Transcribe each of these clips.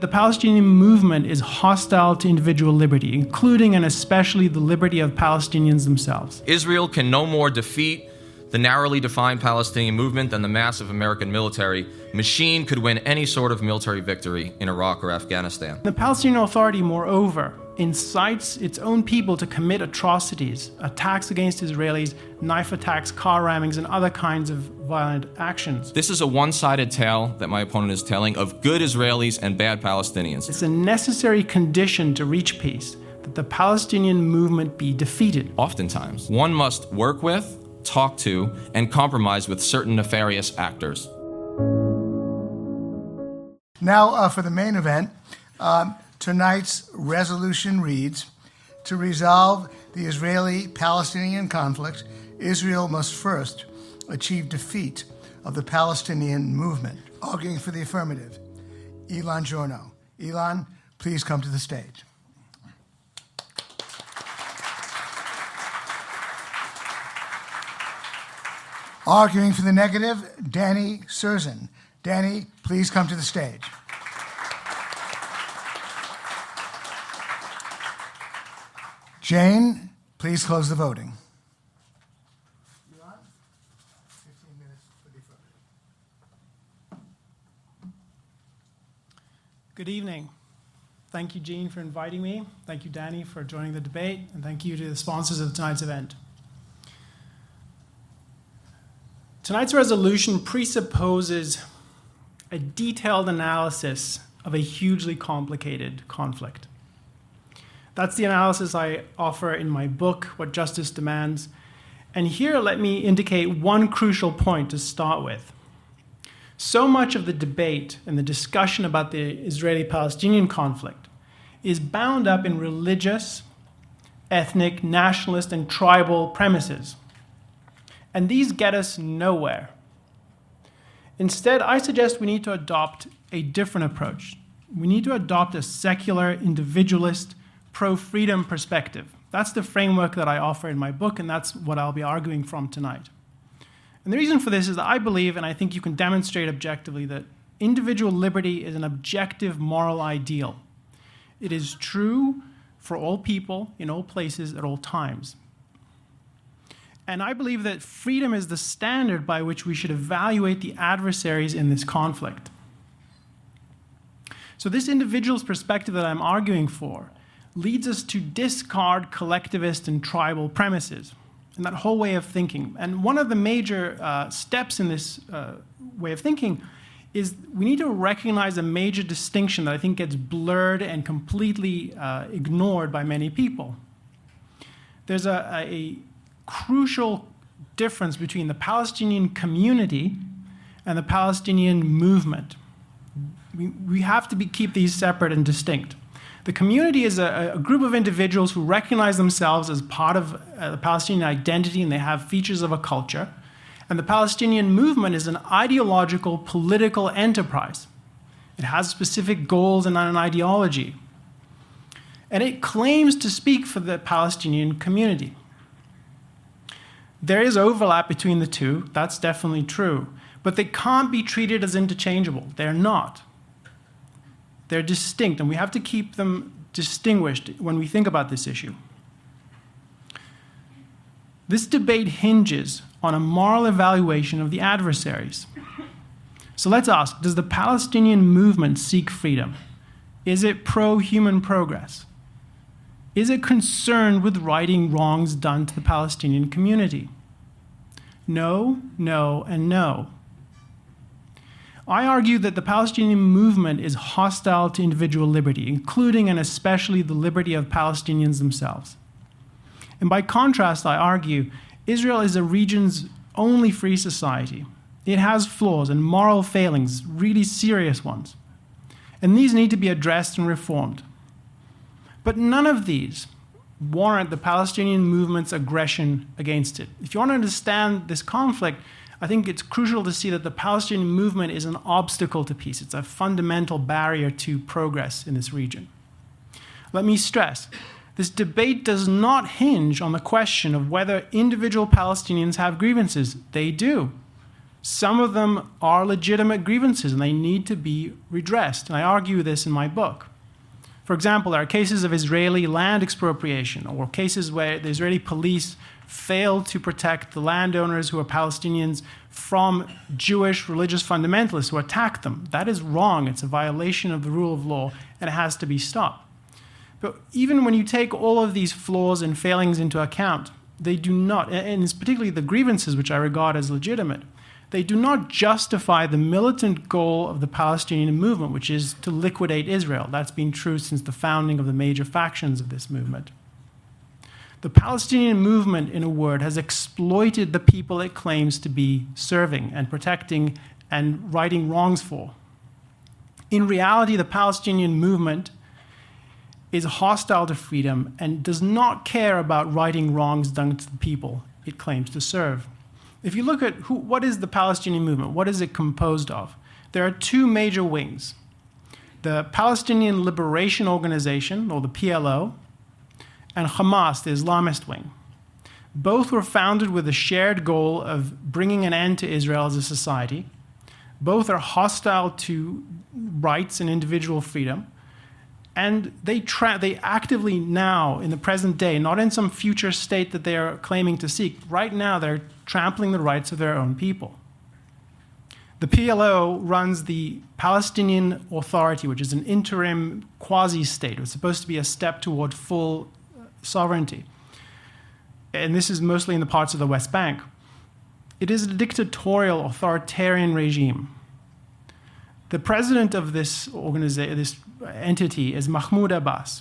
The Palestinian movement is hostile to individual liberty, including and especially the liberty of Palestinians themselves. Israel can no more defeat the narrowly defined Palestinian movement than the massive American military machine could win any sort of military victory in Iraq or Afghanistan. The Palestinian Authority, moreover, incites its own people to commit atrocities, attacks against Israelis, knife attacks, car rammings, and other kinds of violent actions. This is a one-sided tale that my opponent is telling of good Israelis and bad Palestinians. It's a necessary condition to reach peace that the Palestinian movement be defeated. Oftentimes, one must work with, talk to, and compromise with certain nefarious actors. Now, for the main event, tonight's resolution reads, to resolve the Israeli-Palestinian conflict, Israel must first achieve defeat of the Palestinian movement. Arguing for the affirmative, Ilan Giorno. Ilan, please come to the stage. Arguing for the negative, Danny Surzan. Danny, please come to the stage. Jane, please close the voting. You're on? 15 minutes for the affirmative. Good evening. Thank you, Jean, for inviting me. Thank you, Danny, for joining the debate. And thank you to the sponsors of tonight's event. Tonight's resolution presupposes a detailed analysis of a hugely complicated conflict. That's the analysis I offer in my book, What Justice Demands. And here, let me indicate one crucial point to start with. So much of the debate and the discussion about the Israeli-Palestinian conflict is bound up in religious, ethnic, nationalist, and tribal premises. And these get us nowhere. Instead, I suggest we need to adopt a different approach. We need to adopt a secular, individualist, pro-freedom perspective. That's the framework that I offer in my book, and that's what I'll be arguing from tonight. And the reason for this is that I believe, and I think you can demonstrate objectively, that individual liberty is an objective moral ideal. It is true for all people, in all places, at all times. And I believe that freedom is the standard by which we should evaluate the adversaries in this conflict. So this individual's perspective that I'm arguing for leads us to discard collectivist and tribal premises and that whole way of thinking. And one of the major steps in this way of thinking is we need to recognize a major distinction that I think gets blurred and completely ignored by many people. There's a crucial difference between the Palestinian community and the Palestinian movement. We have to keep these separate and distinct. The community is a group of individuals who recognize themselves as part of the Palestinian identity, and they have features of a culture. And the Palestinian movement is an ideological, political enterprise. It has specific goals and an ideology. And it claims to speak for the Palestinian community. There is overlap between the two, that's definitely true, but they can't be treated as interchangeable. They're not. They're distinct, and we have to keep them distinguished when we think about this issue. This debate hinges on a moral evaluation of the adversaries. So let's ask, does the Palestinian movement seek freedom? Is it pro-human progress? Is it concerned with righting wrongs done to the Palestinian community? No, no, and no. I argue that the Palestinian movement is hostile to individual liberty, including and especially the liberty of Palestinians themselves. And by contrast, I argue, Israel is a region's only free society. It has flaws and moral failings, really serious ones. And these need to be addressed and reformed. But none of these warrant the Palestinian movement's aggression against it. If you want to understand this conflict, I think it's crucial to see that the Palestinian movement is an obstacle to peace. It's a fundamental barrier to progress in this region. Let me stress, this debate does not hinge on the question of whether individual Palestinians have grievances. They do. Some of them are legitimate grievances and they need to be redressed. And I argue this in my book. For example, there are cases of Israeli land expropriation or cases where the Israeli police failed to protect the landowners who are Palestinians from Jewish religious fundamentalists who attacked them. That is wrong. It's a violation of the rule of law and it has to be stopped. But even when you take all of these flaws and failings into account, they do not, and it's particularly the grievances which I regard as legitimate, they do not justify the militant goal of the Palestinian movement, which is to liquidate Israel. That's been true since the founding of the major factions of this movement. The Palestinian movement, in a word, has exploited the people it claims to be serving and protecting and righting wrongs for. In reality, the Palestinian movement is hostile to freedom and does not care about righting wrongs done to the people it claims to serve. If you look at what is the Palestinian movement, what is it composed of? There are two major wings. The Palestinian Liberation Organization, or the PLO, and Hamas, the Islamist wing. Both were founded with a shared goal of bringing an end to Israel as a society. Both are hostile to rights and individual freedom. And they actively now, in the present day, not in some future state that they are claiming to seek, right now they're trampling the rights of their own people. The PLO runs the Palestinian Authority, which is an interim quasi-state. It's supposed to be a step toward full sovereignty. And this is mostly in the parts of the West Bank. It is a dictatorial, authoritarian regime. The president of this this entity is Mahmoud Abbas.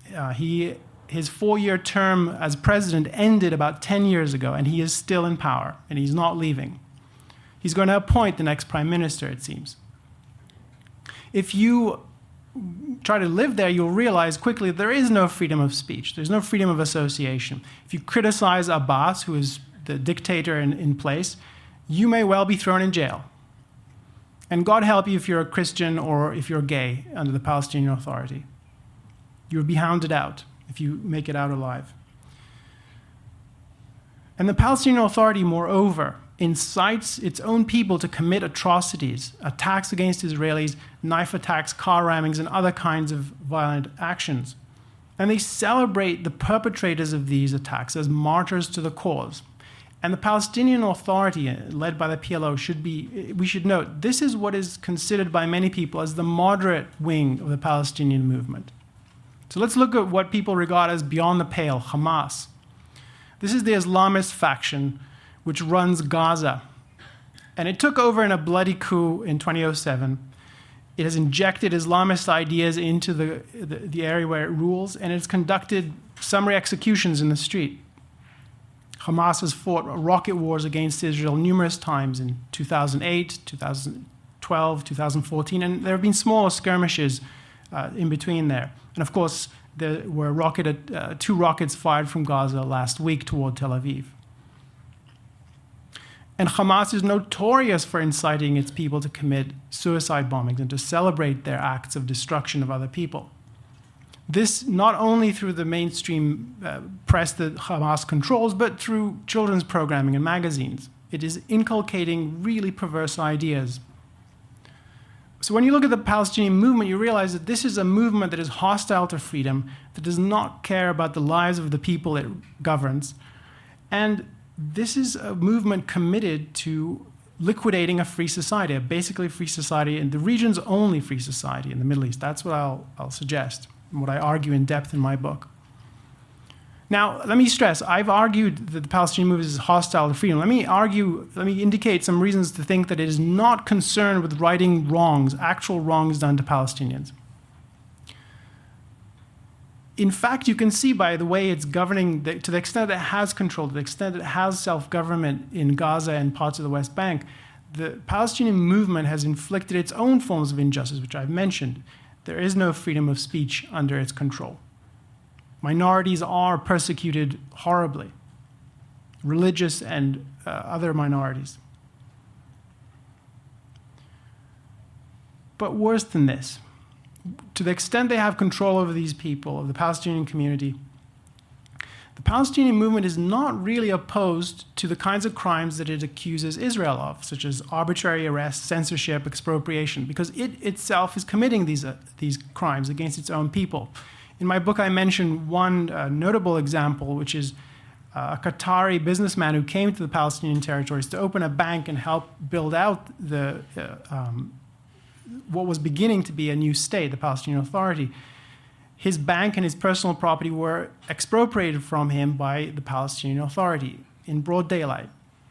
His 4-year term as president ended about 10 years ago, and he is still in power, and he's not leaving. He's going to appoint the next prime minister, it seems. If you try to live there, you'll realize quickly there is no freedom of speech. There's no freedom of association. If you criticize Abbas, who is the dictator in place, you may well be thrown in jail. And God help you if you're a Christian or if you're gay under the Palestinian Authority. You'll be hounded out if you make it out alive. And the Palestinian Authority, moreover, incites its own people to commit atrocities, attacks against Israelis, knife attacks, car rammings, and other kinds of violent actions. And they celebrate the perpetrators of these attacks as martyrs to the cause. And the Palestinian Authority, led by the PLO, we should note, this is what is considered by many people as the moderate wing of the Palestinian movement. So let's look at what people regard as beyond the pale, Hamas. This is the Islamist faction which runs Gaza. And it took over in a bloody coup in 2007. It has injected Islamist ideas into the area where it rules, and it's conducted summary executions in the street. Hamas has fought rocket wars against Israel numerous times in 2008, 2012, 2014, and there have been smaller skirmishes in between there. And of course, there were 2 rockets fired from Gaza last week toward Tel Aviv. And Hamas is notorious for inciting its people to commit suicide bombings and to celebrate their acts of destruction of other people. This not only through the mainstream press that Hamas controls, but through children's programming and magazines. It is inculcating really perverse ideas. So when you look at the Palestinian movement, you realize that this is a movement that is hostile to freedom, that does not care about the lives of the people it governs. And this is a movement committed to liquidating a free society, a basically free society, and the region's only free society in the Middle East. That's what I'll suggest, and what I argue in depth in my book. Now, let me stress, I've argued that the Palestinian movement is hostile to freedom. Let me indicate some reasons to think that it is not concerned with righting wrongs, actual wrongs done to Palestinians. In fact, you can see by the way it's governing, to the extent that it has control, to the extent that it has self-government in Gaza and parts of the West Bank, the Palestinian movement has inflicted its own forms of injustice, which I've mentioned. There is no freedom of speech under its control. Minorities are persecuted horribly, religious and other minorities. But worse than this, to the extent they have control over these people, of the Palestinian community, the Palestinian movement is not really opposed to the kinds of crimes that it accuses Israel of, such as arbitrary arrest, censorship, expropriation, because it itself is committing these crimes against its own people. In my book, I mention one notable example, which is a Qatari businessman who came to the Palestinian territories to open a bank and help build out what was beginning to be a new state, the Palestinian Authority. His bank and his personal property were expropriated from him by the Palestinian Authority in broad daylight.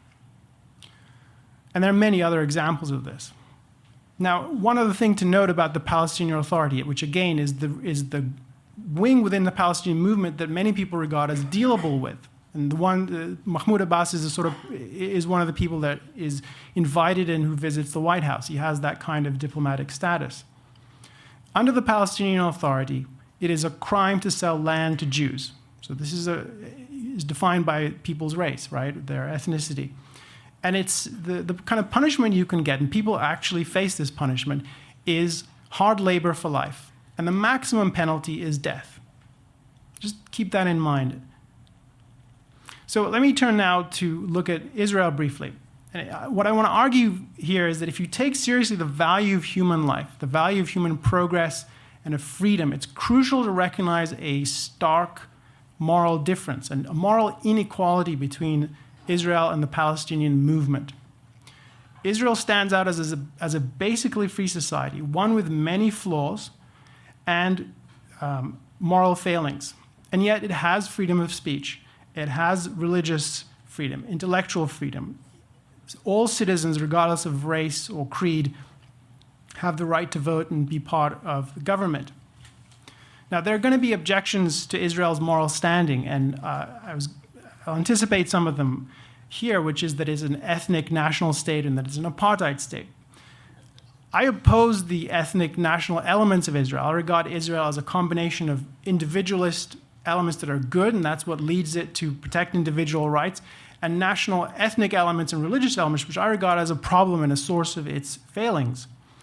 And there are many other examples of this. Now, one other thing to note about the Palestinian Authority, which again is the wing within the Palestinian movement that many people regard as dealable with. And the one, Mahmoud Abbas is one of the people that is invited and who visits the White House. He has that kind of diplomatic status. Under the Palestinian Authority, it is a crime to sell land to Jews. So this is defined by people's race, right? Their ethnicity. And it's the kind of punishment you can get, and people actually face this punishment, is hard labor for life. And the maximum penalty is death. Just keep that in mind. So let me turn now to look at Israel briefly. And what I want to argue here is that if you take seriously the value of human life, the value of human progress and of freedom, it's crucial to recognize a stark moral difference and a moral inequality between Israel and the Palestinian movement. Israel stands out as a basically free society, one with many flaws and moral failings. And yet it has freedom of speech. It has religious freedom, intellectual freedom. All citizens, regardless of race or creed, have the right to vote and be part of the government. Now, there are going to be objections to Israel's moral standing, and I'll anticipate some of them here, which is that it's an ethnic national state and that it's an apartheid state. I oppose the ethnic national elements of Israel. I regard Israel as a combination of individualist elements that are good, and that's what leads it to protect individual rights, and national ethnic elements and religious elements, which I regard as a problem and a source of its failings.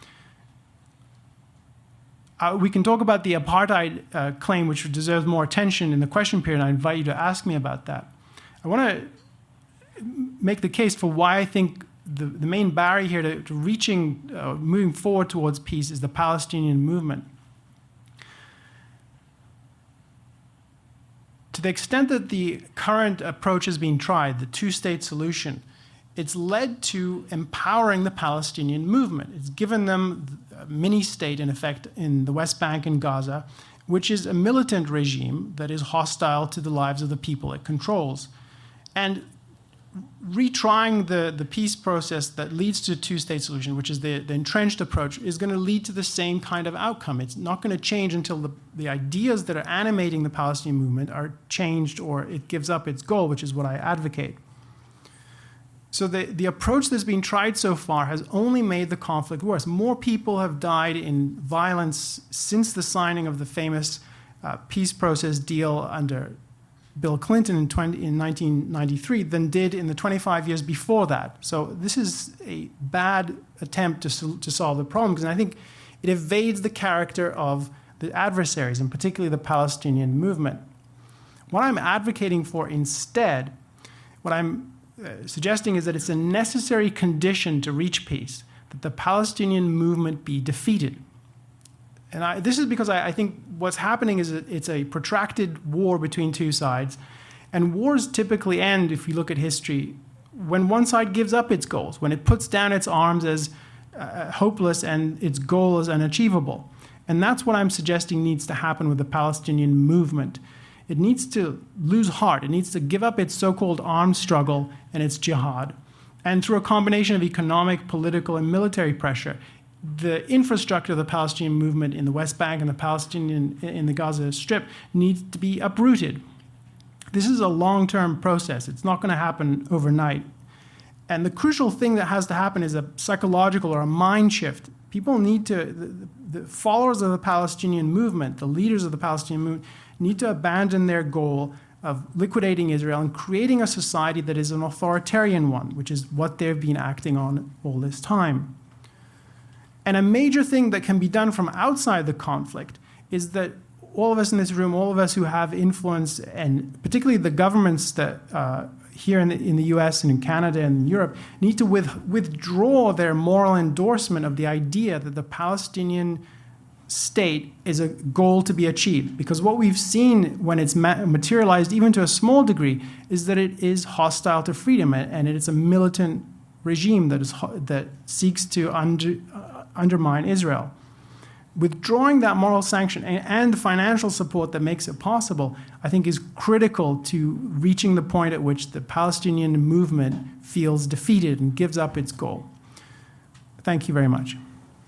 We can talk about the apartheid claim, which deserves more attention in the question period, and I invite you to ask me about that. I want to make the case for why I think the main barrier here to reaching, moving forward towards peace is the Palestinian movement. To the extent that the current approach is being tried, the two-state solution, it's led to empowering the Palestinian movement. It's given them a mini-state, in effect, in the West Bank and Gaza, which is a militant regime that is hostile to the lives of the people it controls. And retrying the peace process that leads to a two-state solution, which is the entrenched approach, is going to lead to the same kind of outcome. It's not going to change until the ideas that are animating the Palestinian movement are changed or it gives up its goal, which is what I advocate. So the approach that's been tried so far has only made the conflict worse. More people have died in violence since the signing of the famous peace process deal under Bill Clinton in 1993 than did in the 25 years before that. So this is a bad attempt to solve the problem, because I think it evades the character of the adversaries, and particularly the Palestinian movement. What I'm advocating for instead, what I'm suggesting is that it's a necessary condition to reach peace, that the Palestinian movement be defeated. And this is because I think what's happening is it's a protracted war between two sides. And wars typically end, if you look at history, when one side gives up its goals, when it puts down its arms as hopeless and its goal is unachievable. And that's what I'm suggesting needs to happen with the Palestinian movement. It needs to lose heart. It needs to give up its so-called armed struggle and its jihad. And through a combination of economic, political, and military pressure, the infrastructure of the Palestinian movement in the West Bank and the Palestinian in the Gaza Strip needs to be uprooted. This is a long-term process. It's not going to happen overnight. And the crucial thing that has to happen is a psychological or a mind shift. People need to, the followers of the Palestinian movement, the leaders of the Palestinian movement, need to abandon their goal of liquidating Israel and creating a society that is an authoritarian one, which is what they've been acting on all this time. And a major thing that can be done from outside the conflict is that all of us in this room, all of us who have influence, and particularly the governments that here in the US and in Canada and in Europe, need to withdraw their moral endorsement of the idea that the Palestinian state is a goal to be achieved. Because what we've seen when it's materialized, even to a small degree, is that it is hostile to freedom, and it is a militant regime that seeks to undermine Israel. Withdrawing that moral sanction and the financial support that makes it possible, I think, is critical to reaching the point at which the Palestinian movement feels defeated and gives up its goal. Thank you very much.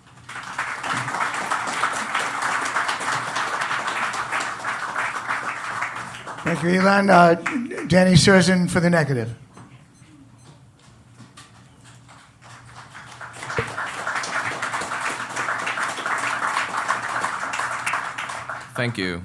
Thank you, Ilan. Danny Surzin for the negative. Thank you.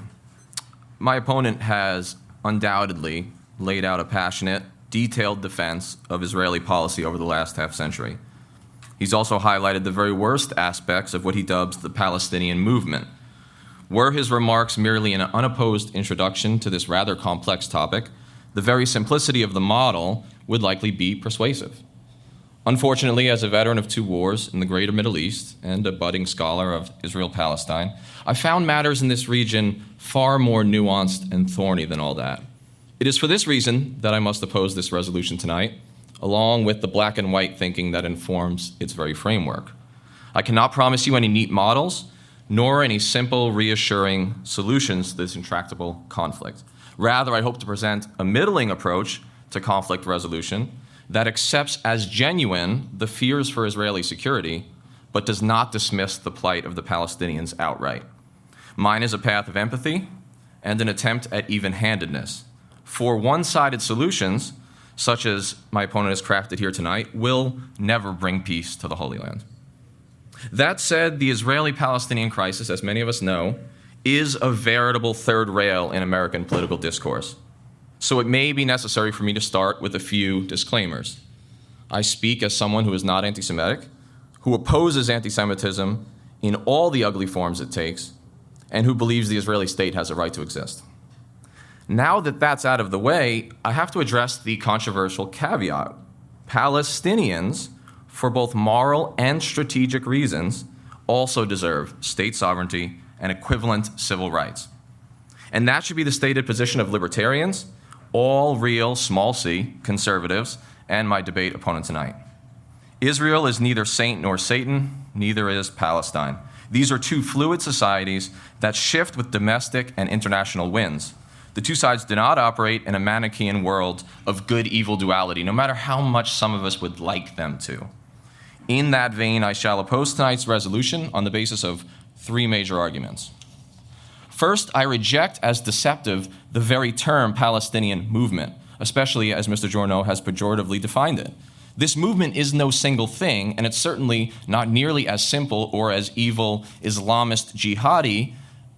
My opponent has undoubtedly laid out a passionate, detailed defense of Israeli policy over the last half-century. He's also highlighted the very worst aspects of what he dubs the Palestinian movement. Were his remarks merely an unopposed introduction to this rather complex topic, the very simplicity of the model would likely be persuasive. Unfortunately, as a veteran of 2 wars in the greater Middle East and a budding scholar of Israel-Palestine, I found matters in this region far more nuanced and thorny than all that. It is for this reason that I must oppose this resolution tonight, along with the black and white thinking that informs its very framework. I cannot promise you any neat models, nor any simple, reassuring solutions to this intractable conflict. Rather, I hope to present a middling approach to conflict resolution that accepts as genuine the fears for Israeli security, but does not dismiss the plight of the Palestinians outright. Mine is a path of empathy and an attempt at even-handedness. For one-sided solutions, such as my opponent has crafted here tonight, will never bring peace to the Holy Land. That said, the Israeli-Palestinian crisis, as many of us know, is a veritable third rail in American political discourse. So it may be necessary for me to start with a few disclaimers. I speak as someone who is not anti-Semitic, who opposes anti-Semitism in all the ugly forms it takes, and who believes the Israeli state has a right to exist. Now that that's out of the way, I have to address the controversial caveat. Palestinians, for both moral and strategic reasons, also deserve state sovereignty and equivalent civil rights. And that should be the stated position of libertarians, all real, small c, conservatives, and my debate opponent tonight. Israel is neither saint nor Satan, neither is Palestine. These are 2 fluid societies that shift with domestic and international winds. The 2 sides do not operate in a Manichaean world of good-evil duality, no matter how much some of us would like them to. In that vein, I shall oppose tonight's resolution on the basis of 3 major arguments. First, I reject as deceptive the very term Palestinian movement, especially as Mr. Giorno has pejoratively defined it. This movement is no single thing, and it's certainly not nearly as simple or as evil Islamist jihadi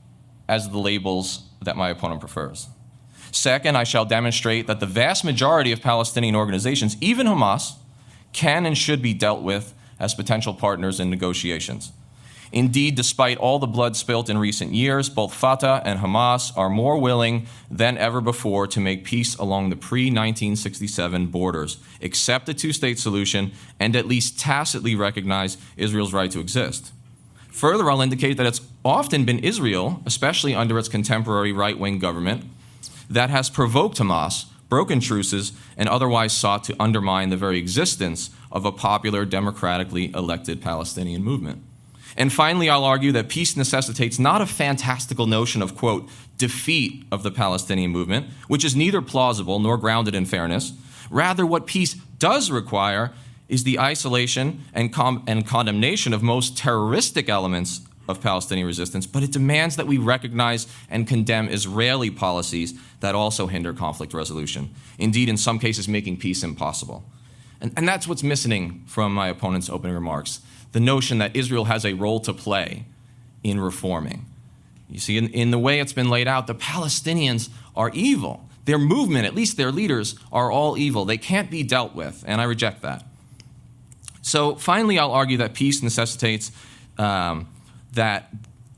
as the labels that my opponent prefers. Second, I shall demonstrate that the vast majority of Palestinian organizations, even Hamas, can and should be dealt with as potential partners in negotiations. Indeed, despite all the blood spilt in recent years, both Fatah and Hamas are more willing than ever before to make peace along the pre-1967 borders, accept a 2-state solution, and at least tacitly recognize Israel's right to exist. Further, I'll indicate that it's often been Israel, especially under its contemporary right-wing government, that has provoked Hamas, broken truces, and otherwise sought to undermine the very existence of a popular, democratically elected Palestinian movement. And finally, I'll argue that peace necessitates not a fantastical notion of, quote, defeat of the Palestinian movement, which is neither plausible nor grounded in fairness. Rather, what peace does require is the isolation and condemnation of most terroristic elements of Palestinian resistance, but it demands that we recognize and condemn Israeli policies that also hinder conflict resolution, indeed, in some cases, making peace impossible. And that's what's missing from my opponent's opening remarks, the notion that Israel has a role to play in reforming. You see, in the way it's been laid out, the Palestinians are evil. Their movement, at least their leaders, are all evil. They can't be dealt with, and I reject that. So finally, I'll argue that peace necessitates that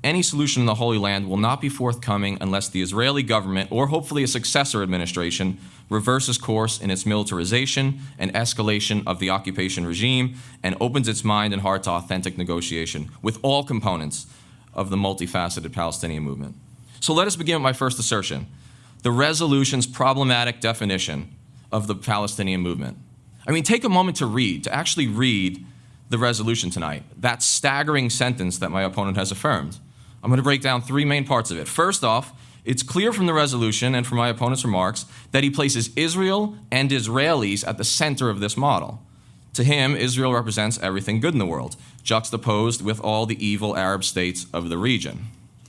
any solution in the Holy Land will not be forthcoming unless the Israeli government, or hopefully a successor administration, reverses course in its militarization and escalation of the occupation regime and opens its mind and heart to authentic negotiation with all components of the multifaceted Palestinian movement. So let us begin with my first assertion, the resolution's problematic definition of the Palestinian movement. I mean, take a moment to actually read the resolution tonight, that staggering sentence that my opponent has affirmed. I'm going to break down three main parts of it. First off, it's clear from the resolution and from my opponent's remarks that he places Israel and Israelis at the center of this model. To him, Israel represents everything good in the world, juxtaposed with all the evil Arab states of the region.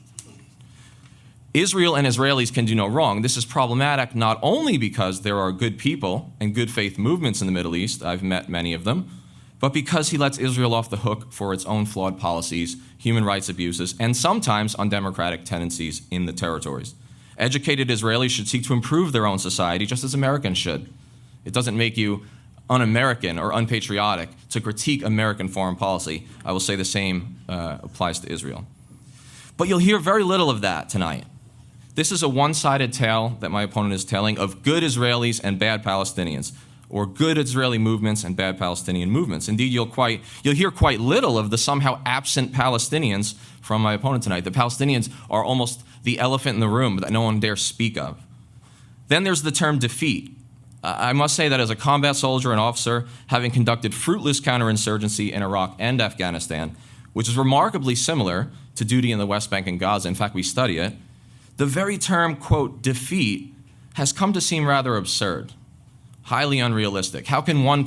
Israel and Israelis can do no wrong. This is problematic not only because there are good people and good faith movements in the Middle East, I've met many of them, but because he lets Israel off the hook for its own flawed policies, human rights abuses, and sometimes undemocratic tendencies in the territories. Educated Israelis should seek to improve their own society just as Americans should. It doesn't make you un-American or unpatriotic to critique American foreign policy. I will say the same applies to Israel. But you'll hear very little of that tonight. This is a one-sided tale that my opponent is telling of good Israelis and bad Palestinians, or good Israeli movements and bad Palestinian movements. Indeed, you'll hear quite little of the somehow absent Palestinians from my opponent tonight. The Palestinians are almost the elephant in the room that no one dares speak of. Then there's the term defeat. I must say that as a combat soldier and officer, having conducted fruitless counterinsurgency in Iraq and Afghanistan, which is remarkably similar to duty in the West Bank and Gaza, in fact, we study it, the very term, quote, defeat, has come to seem rather absurd. Highly unrealistic. How can one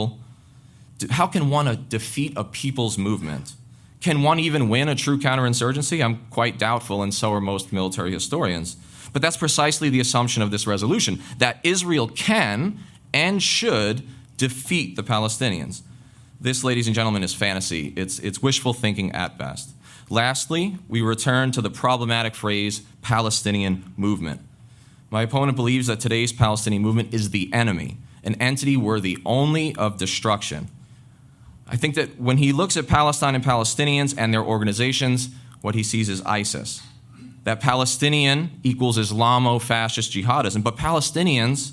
defeat a people's movement? Can one even win a true counterinsurgency? I'm quite doubtful, and so are most military historians. But that's precisely the assumption of this resolution, that Israel can and should defeat the Palestinians. This, ladies and gentlemen, is fantasy. It's wishful thinking at best. Lastly, we return to the problematic phrase Palestinian movement. My opponent believes that today's Palestinian movement is the enemy, an entity worthy only of destruction. I think that when he looks at Palestine and Palestinians and their organizations, what he sees is ISIS. That Palestinian equals Islamo-fascist jihadism, but Palestinians,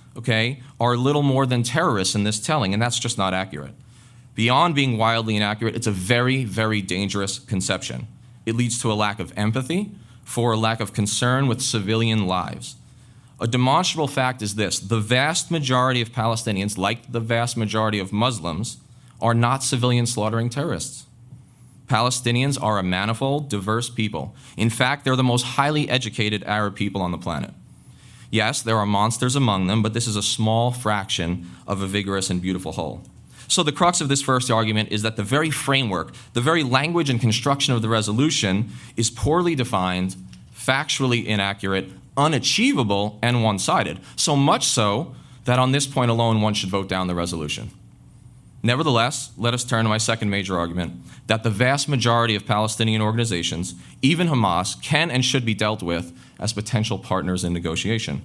are little more than terrorists in this telling, and that's just not accurate. Beyond being wildly inaccurate, it's a very, very dangerous conception. It leads to a lack of empathy, for a lack of concern with civilian lives. A demonstrable fact is this: the vast majority of Palestinians, like the vast majority of Muslims, are not civilian slaughtering terrorists. Palestinians are a manifold, diverse people. In fact, they're the most highly educated Arab people on the planet. Yes, there are monsters among them, but this is a small fraction of a vigorous and beautiful whole. So the crux of this first argument is that the very framework, the very language and construction of the resolution is poorly defined, factually inaccurate, unachievable, and one-sided. So much so that on this point alone, one should vote down the resolution. Nevertheless, let us turn to my second major argument, that the vast majority of Palestinian organizations, even Hamas, can and should be dealt with as potential partners in negotiation.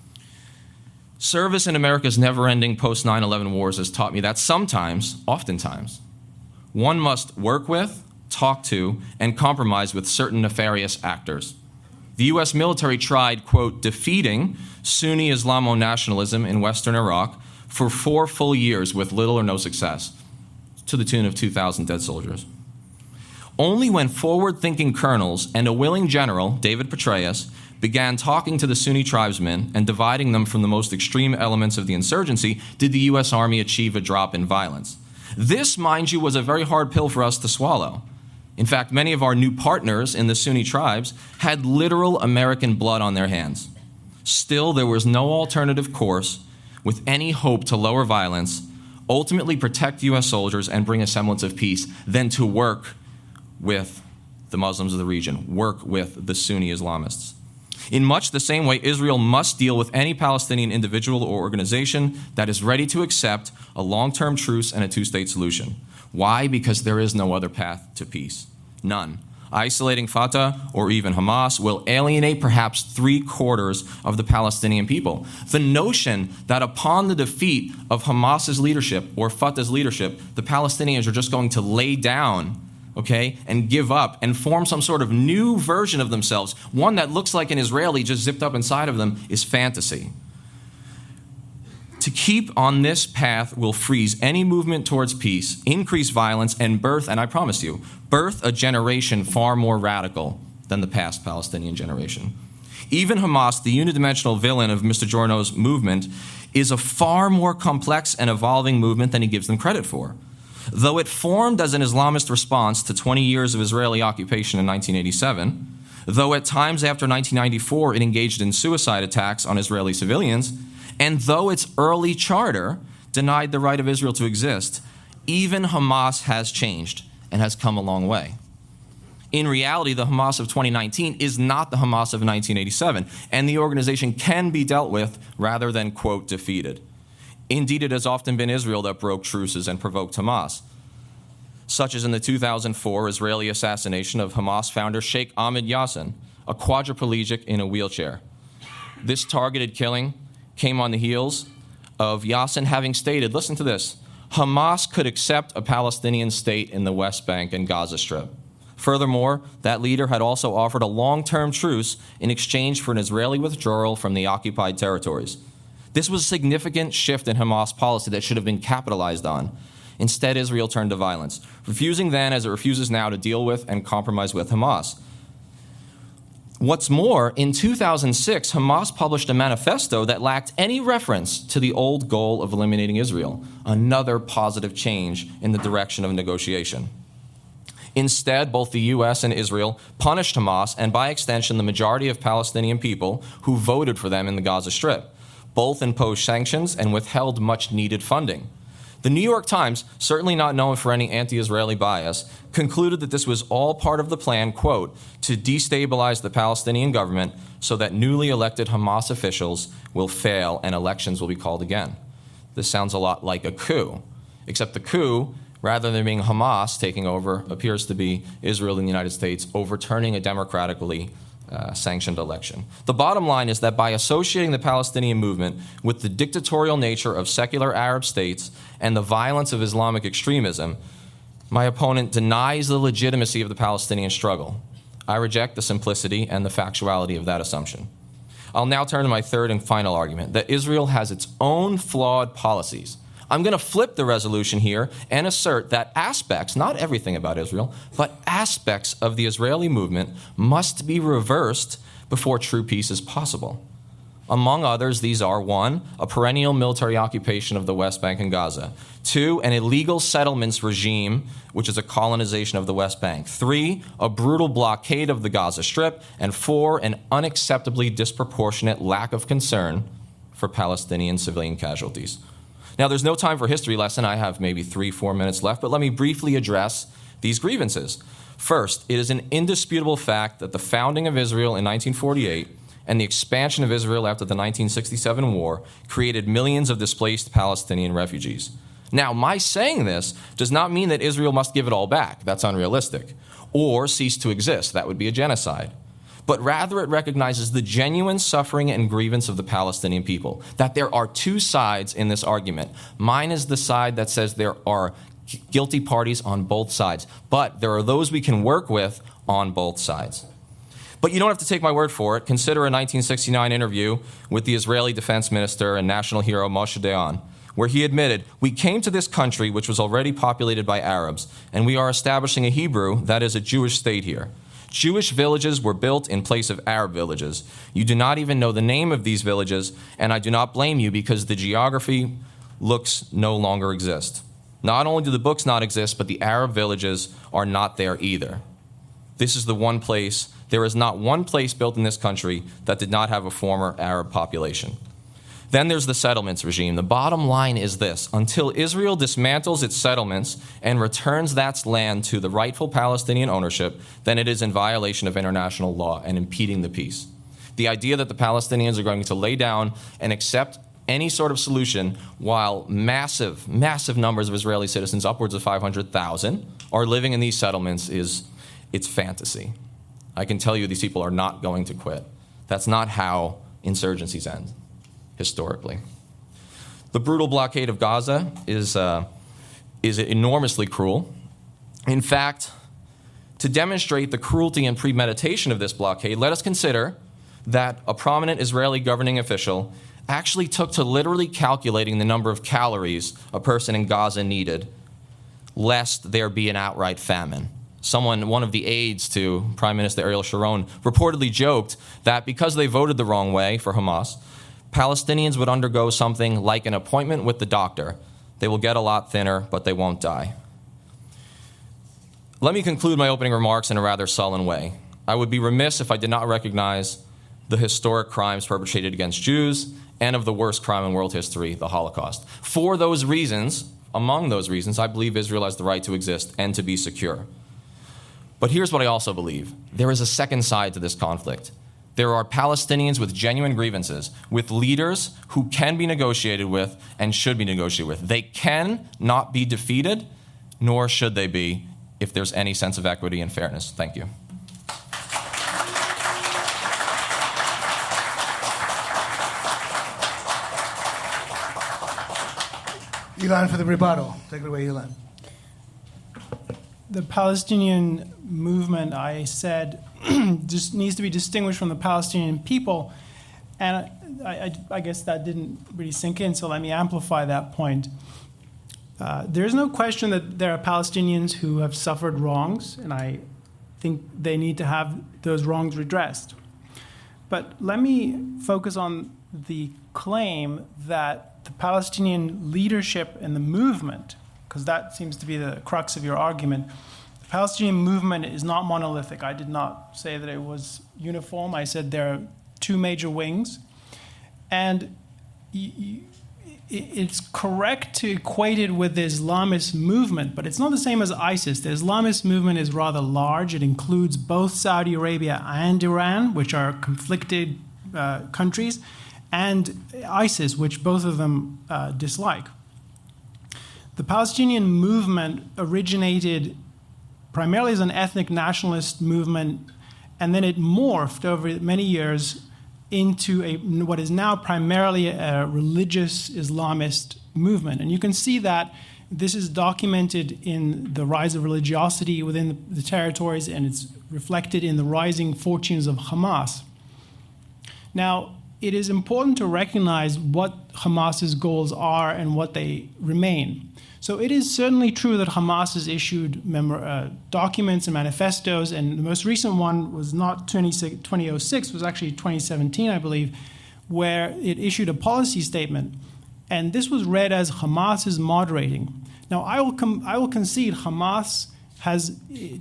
Service in America's never-ending post-9/11 wars has taught me that sometimes, oftentimes, one must work with, talk to, and compromise with certain nefarious actors. The U.S. military tried, quote, defeating Sunni Islamo-nationalism in western Iraq for 4 full years with little or no success, to the tune of 2,000 dead soldiers. Only when forward-thinking colonels and a willing general, David Petraeus, began talking to the Sunni tribesmen and dividing them from the most extreme elements of the insurgency, did the U.S. Army achieve a drop in violence. This, mind you, was a very hard pill for us to swallow. In fact, many of our new partners in the Sunni tribes had literal American blood on their hands. Still, there was no alternative course with any hope to lower violence, ultimately protect U.S. soldiers, and bring a semblance of peace than to work with the Muslims of the region, work with the Sunni Islamists. In much the same way, Israel must deal with any Palestinian individual or organization that is ready to accept a long-term truce and a two-state solution. Why? Because there is no other path to peace. None. Isolating Fatah or even Hamas will alienate perhaps 3/4 of the Palestinian people. The notion that upon the defeat of Hamas's leadership or Fatah's leadership, the Palestinians are just going to lay down okay, and give up and form some sort of new version of themselves, one that looks like an Israeli just zipped up inside of them, is fantasy. To keep on this path will freeze any movement towards peace, increase violence, and birth, and I promise you, birth a generation far more radical than the past Palestinian generation. Even Hamas, the unidimensional villain of Mr. Giorno's movement, is a far more complex and evolving movement than he gives them credit for. Though it formed as an Islamist response to 20 years of Israeli occupation in 1987, though at times after 1994 it engaged in suicide attacks on Israeli civilians, and though its early charter denied the right of Israel to exist, even Hamas has changed and has come a long way. In reality, the Hamas of 2019 is not the Hamas of 1987, and the organization can be dealt with rather than, quote, defeated. Indeed, it has often been Israel that broke truces and provoked Hamas, such as in the 2004 Israeli assassination of Hamas founder Sheikh Ahmed Yassin, a quadriplegic in a wheelchair. This targeted killing came on the heels of Yassin having stated, listen to this, Hamas could accept a Palestinian state in the West Bank and Gaza Strip. Furthermore, that leader had also offered a long-term truce in exchange for an Israeli withdrawal from the occupied territories. This was a significant shift in Hamas policy that should have been capitalized on. Instead, Israel turned to violence, refusing then, as it refuses now, to deal with and compromise with Hamas. What's more, in 2006, Hamas published a manifesto that lacked any reference to the old goal of eliminating Israel, another positive change in the direction of negotiation. Instead, both the U.S. and Israel punished Hamas and, by extension, the majority of Palestinian people who voted for them in the Gaza Strip. Both imposed sanctions and withheld much-needed funding. The New York Times, certainly not known for any anti-Israeli bias, concluded that this was all part of the plan, quote, to destabilize the Palestinian government so that newly elected Hamas officials will fail and elections will be called again. This sounds a lot like a coup, except the coup, rather than being Hamas taking over, appears to be Israel and the United States overturning a democratically sanctioned election. The bottom line is that by associating the Palestinian movement with the dictatorial nature of secular Arab states and the violence of Islamic extremism, my opponent denies the legitimacy of the Palestinian struggle. I reject the simplicity and the factuality of that assumption. I'll now turn to my third and final argument, that Israel has its own flawed policies. I'm going to flip the resolution here and assert that aspects, not everything about Israel, but aspects of the Israeli movement must be reversed before true peace is possible. Among others, these are 1, a perennial military occupation of the West Bank and Gaza, 2, an illegal settlements regime, which is a colonization of the West Bank, 3, a brutal blockade of the Gaza Strip, and 4, an unacceptably disproportionate lack of concern for Palestinian civilian casualties. Now, there's no time for a history lesson. I have maybe 3-4 minutes left, but let me briefly address these grievances. First, it is an indisputable fact that the founding of Israel in 1948 and the expansion of Israel after the 1967 war created millions of displaced Palestinian refugees. Now, my saying this does not mean that Israel must give it all back. That's unrealistic. Or cease to exist. That would be a genocide. But rather it recognizes the genuine suffering and grievance of the Palestinian people, that there are two sides in this argument. Mine is the side that says there are guilty parties on both sides, but there are those we can work with on both sides. But you don't have to take my word for it. Consider a 1969 interview with the Israeli defense minister and national hero Moshe Dayan, where he admitted, "We came to this country which was already populated by Arabs, and we are establishing a Hebrew, that is a Jewish state here. Jewish villages were built in place of Arab villages. You do not even know the name of these villages, and I do not blame you because the geography looks no longer exist. Not only do the books not exist, but the Arab villages are not there either. This is the one place, there is not one place built in this country that did not have a former Arab population." Then there's the settlements regime. The bottom line is this: until Israel dismantles its settlements and returns that land to the rightful Palestinian ownership, then it is in violation of international law and impeding the peace. The idea that the Palestinians are going to lay down and accept any sort of solution while massive numbers of Israeli citizens, upwards of 500,000, are living in these settlements it's fantasy. I can tell you these people are not going to quit. That's not how insurgencies end. Historically, the brutal blockade of Gaza is enormously cruel. In fact, To demonstrate the cruelty and premeditation of this blockade, let us consider that a prominent Israeli governing official actually took to literally calculating the number of calories a person in Gaza needed, lest there be an outright famine. One of the aides to Prime Minister Ariel Sharon, reportedly joked that because they voted the wrong way for Hamas, Palestinians would undergo something like an appointment with the doctor. They will get a lot thinner, but they won't die. Let me conclude my opening remarks in a rather sullen way. I would be remiss if I did not recognize the historic crimes perpetrated against Jews and of the worst crime in world history, the Holocaust. For those reasons, among those reasons, I believe Israel has the right to exist and to be secure. But here's what I also believe. There is a second side to this conflict. There are Palestinians with genuine grievances, with leaders who can be negotiated with and should be negotiated with. They can not be defeated, nor should they be, if there's any sense of equity and fairness. Thank you. Ilan for the rebuttal. Take it away, Ilan. The Palestinian movement, I said, just needs to be distinguished from the Palestinian people. And I guess that didn't really sink in, so let me amplify that point. There's no question that there are Palestinians who have suffered wrongs, and I think they need to have those wrongs redressed. But let me focus on the claim that the Palestinian leadership and the movement, because that seems to be the crux of your argument, the Palestinian movement is not monolithic. I did not say that it was uniform. I said there are two major wings. And it's correct to equate it with the Islamist movement, but it's not the same as ISIS. The Islamist movement is rather large. It includes both Saudi Arabia and Iran, which are conflicted countries, and ISIS, which both of them dislike. The Palestinian movement originated primarily as an ethnic nationalist movement, and then it morphed over many years into what is now primarily a religious Islamist movement. And you can see that this is documented in the rise of religiosity within the territories, and it's reflected in the rising fortunes of Hamas. Now, it is important to recognize what Hamas's goals are and what they remain. So it is certainly true that Hamas has issued documents and manifestos, and the most recent one was not 2006, it was actually 2017, I believe, where it issued a policy statement. And this was read as Hamas is moderating. Now, I will concede Hamas has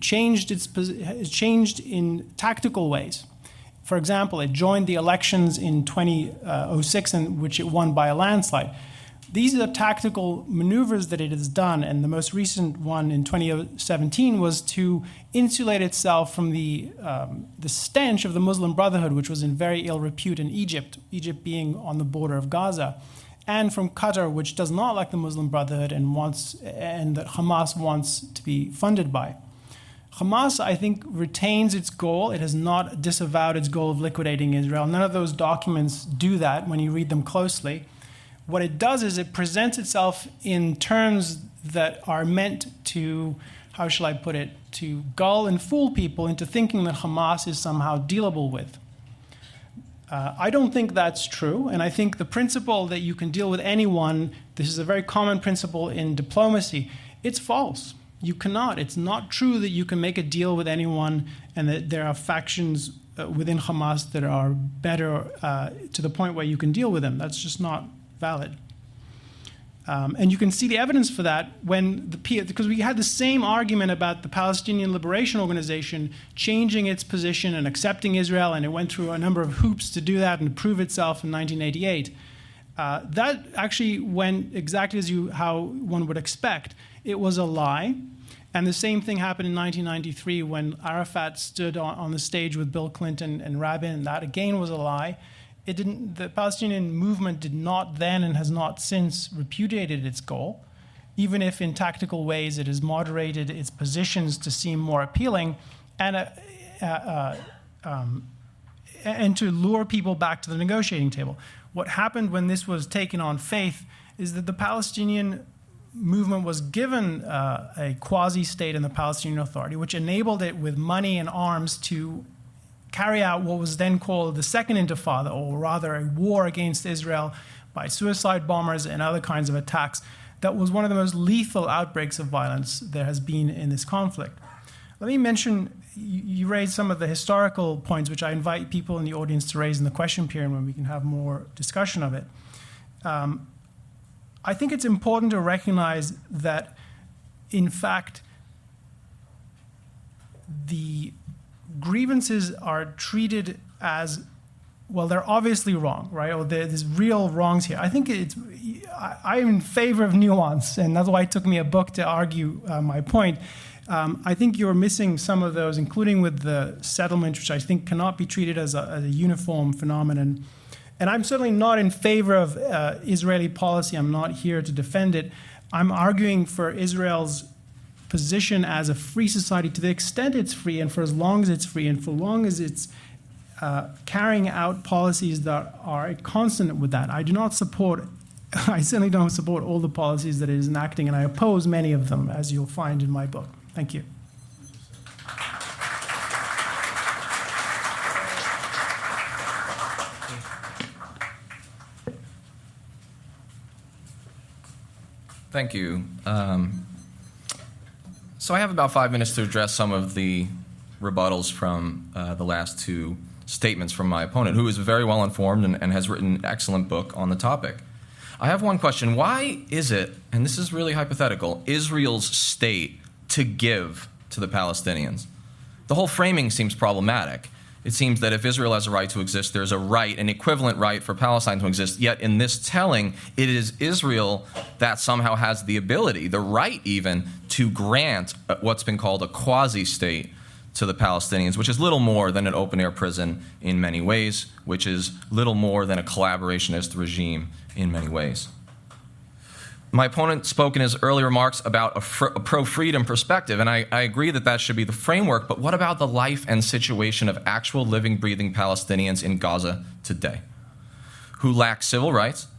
changed in tactical ways. For example, it joined the elections in 2006, in which it won by a landslide. These are tactical maneuvers that it has done, and the most recent one in 2017 was to insulate itself from the stench of the Muslim Brotherhood, which was in very ill repute in Egypt being on the border of Gaza, and from Qatar, which does not like the Muslim Brotherhood and that Hamas wants to be funded by. Hamas, I think, retains its goal. It has not disavowed its goal of liquidating Israel. None of those documents do that when you read them closely. What it does is it presents itself in terms that are meant to, how shall I put it, to gull and fool people into thinking that Hamas is somehow dealable with. I don't think that's true, and I think the principle that you can deal with anyone, this is a very common principle in diplomacy, it's false. You cannot. It's not true that you can make a deal with anyone and that there are factions within Hamas that are better to the point where you can deal with them. That's just not valid. And you can see the evidence for that because we had the same argument about the Palestinian Liberation Organization changing its position and accepting Israel, and it went through a number of hoops to do that and to prove itself in 1988. That actually went exactly how one would expect. It was a lie. And the same thing happened in 1993 when Arafat stood on the stage with Bill Clinton and Rabin, and that again was a lie. The Palestinian movement did not then and has not since repudiated its goal, even if in tactical ways it has moderated its positions to seem more appealing and to lure people back to the negotiating table. What happened when this was taken on faith is that the Palestinian movement was given a quasi-state in the Palestinian Authority, which enabled it with money and arms to carry out what was then called the Second Intifada, or rather a war against Israel by suicide bombers and other kinds of attacks. That was one of the most lethal outbreaks of violence there has been in this conflict. Let me mention, you raised some of the historical points, which I invite people in the audience to raise in the question period when we can have more discussion of it. I think it's important to recognize that, in fact, the grievances are treated as, well, they're obviously wrong, right? Or there's real wrongs here. I think I'm in favor of nuance, and that's why it took me a book to argue my point. I think you're missing some of those, including with the settlement, which I think cannot be treated as a uniform phenomenon. And I'm certainly not in favor of Israeli policy. I'm not here to defend it. I'm arguing for Israel's position as a free society to the extent it's free, and for as long as it's free, and for as long as it's carrying out policies that are consonant with that. I certainly don't support all the policies that it is enacting, and I oppose many of them, as you'll find in my book. Thank you. Thank you. So I have about 5 minutes to address some of the rebuttals from the last two statements from my opponent, who is very well informed and has written an excellent book on the topic. I have one question. Why is it, and this is really hypothetical, Israel's state to give to the Palestinians? The whole framing seems problematic. It seems that if Israel has a right to exist, there's a right, an equivalent right for Palestine to exist. Yet in this telling, it is Israel that somehow has the ability, the right even, to grant what's been called a quasi-state to the Palestinians, which is little more than an open-air prison in many ways, which is little more than a collaborationist regime in many ways. My opponent spoke in his earlier remarks about a pro-freedom perspective, and I agree that that should be the framework, but what about the life and situation of actual living, breathing Palestinians in Gaza today, who lack civil rights,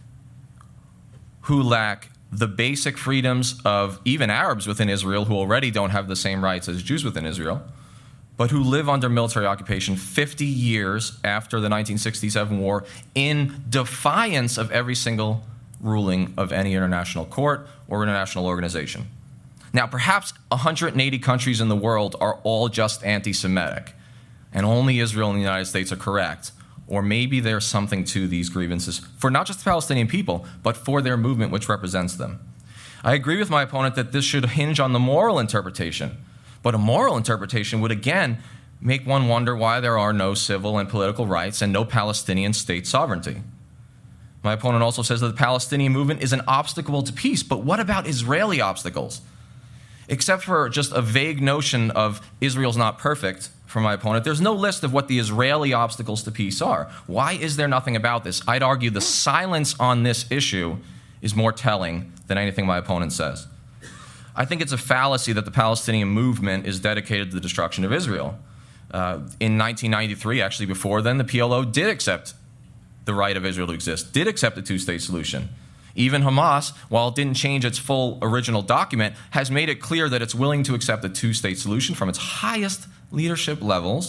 who lack the basic freedoms of even Arabs within Israel, who already don't have the same rights as Jews within Israel, but who live under military occupation 50 years after the 1967 war in defiance of every single ruling of any international court or international organization. Now, perhaps 180 countries in the world are all just anti-Semitic, and only Israel and the United States are correct. Or maybe there's something to these grievances for not just the Palestinian people, but for their movement which represents them. I agree with my opponent that this should hinge on the moral interpretation, but a moral interpretation would again make one wonder why there are no civil and political rights and no Palestinian state sovereignty. My opponent also says that the Palestinian movement is an obstacle to peace, but what about Israeli obstacles? Except for just a vague notion of Israel's not perfect from my opponent, there's no list of what the Israeli obstacles to peace are. Why is there nothing about this? I'd argue the silence on this issue is more telling than anything my opponent says. I think it's a fallacy that the Palestinian movement is dedicated to the destruction of Israel. In 1993, actually before then, the PLO did accept the right of Israel to exist, did accept the two-state solution. Even Hamas, while it didn't change its full original document, has made it clear that it's willing to accept a two-state solution from its highest leadership levels,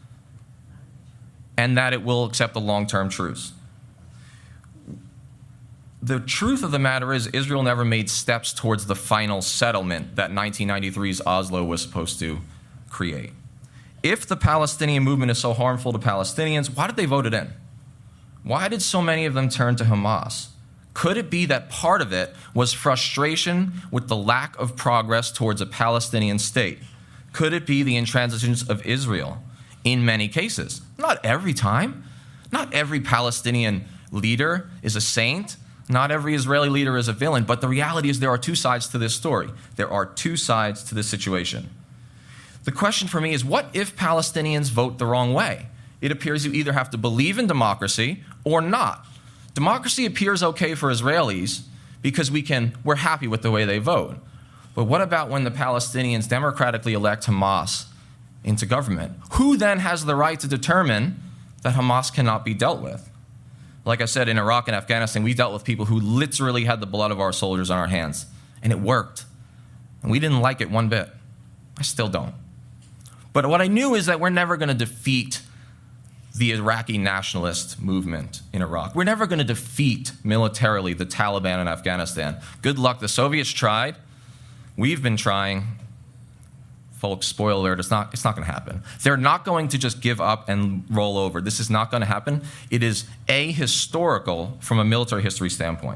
and that it will accept a long-term truce. The truth of the matter is Israel never made steps towards the final settlement that 1993's Oslo was supposed to create. If the Palestinian movement is so harmful to Palestinians, why did they vote it in? Why did so many of them turn to Hamas? Could it be that part of it was frustration with the lack of progress towards a Palestinian state? Could it be the intransigence of Israel in many cases? Not every time. Not every Palestinian leader is a saint. Not every Israeli leader is a villain. But the reality is there are two sides to this story. There are two sides to this situation. The question for me is, what if Palestinians vote the wrong way? It appears you either have to believe in democracy or not. Democracy appears okay for Israelis because we're happy with the way they vote. But what about when the Palestinians democratically elect Hamas into government? Who then has the right to determine that Hamas cannot be dealt with? Like I said, in Iraq and Afghanistan, we dealt with people who literally had the blood of our soldiers on our hands. and it worked. And we didn't like it one bit. I still don't. But what I knew is that we're never going to defeat the Iraqi nationalist movement in Iraq. We're never going to defeat militarily the Taliban in Afghanistan. Good luck. The Soviets tried. We've been trying. Folks, spoiler alert, it's not going to happen. They're not going to just give up and roll over. This is not going to happen. It is ahistorical from a military history standpoint.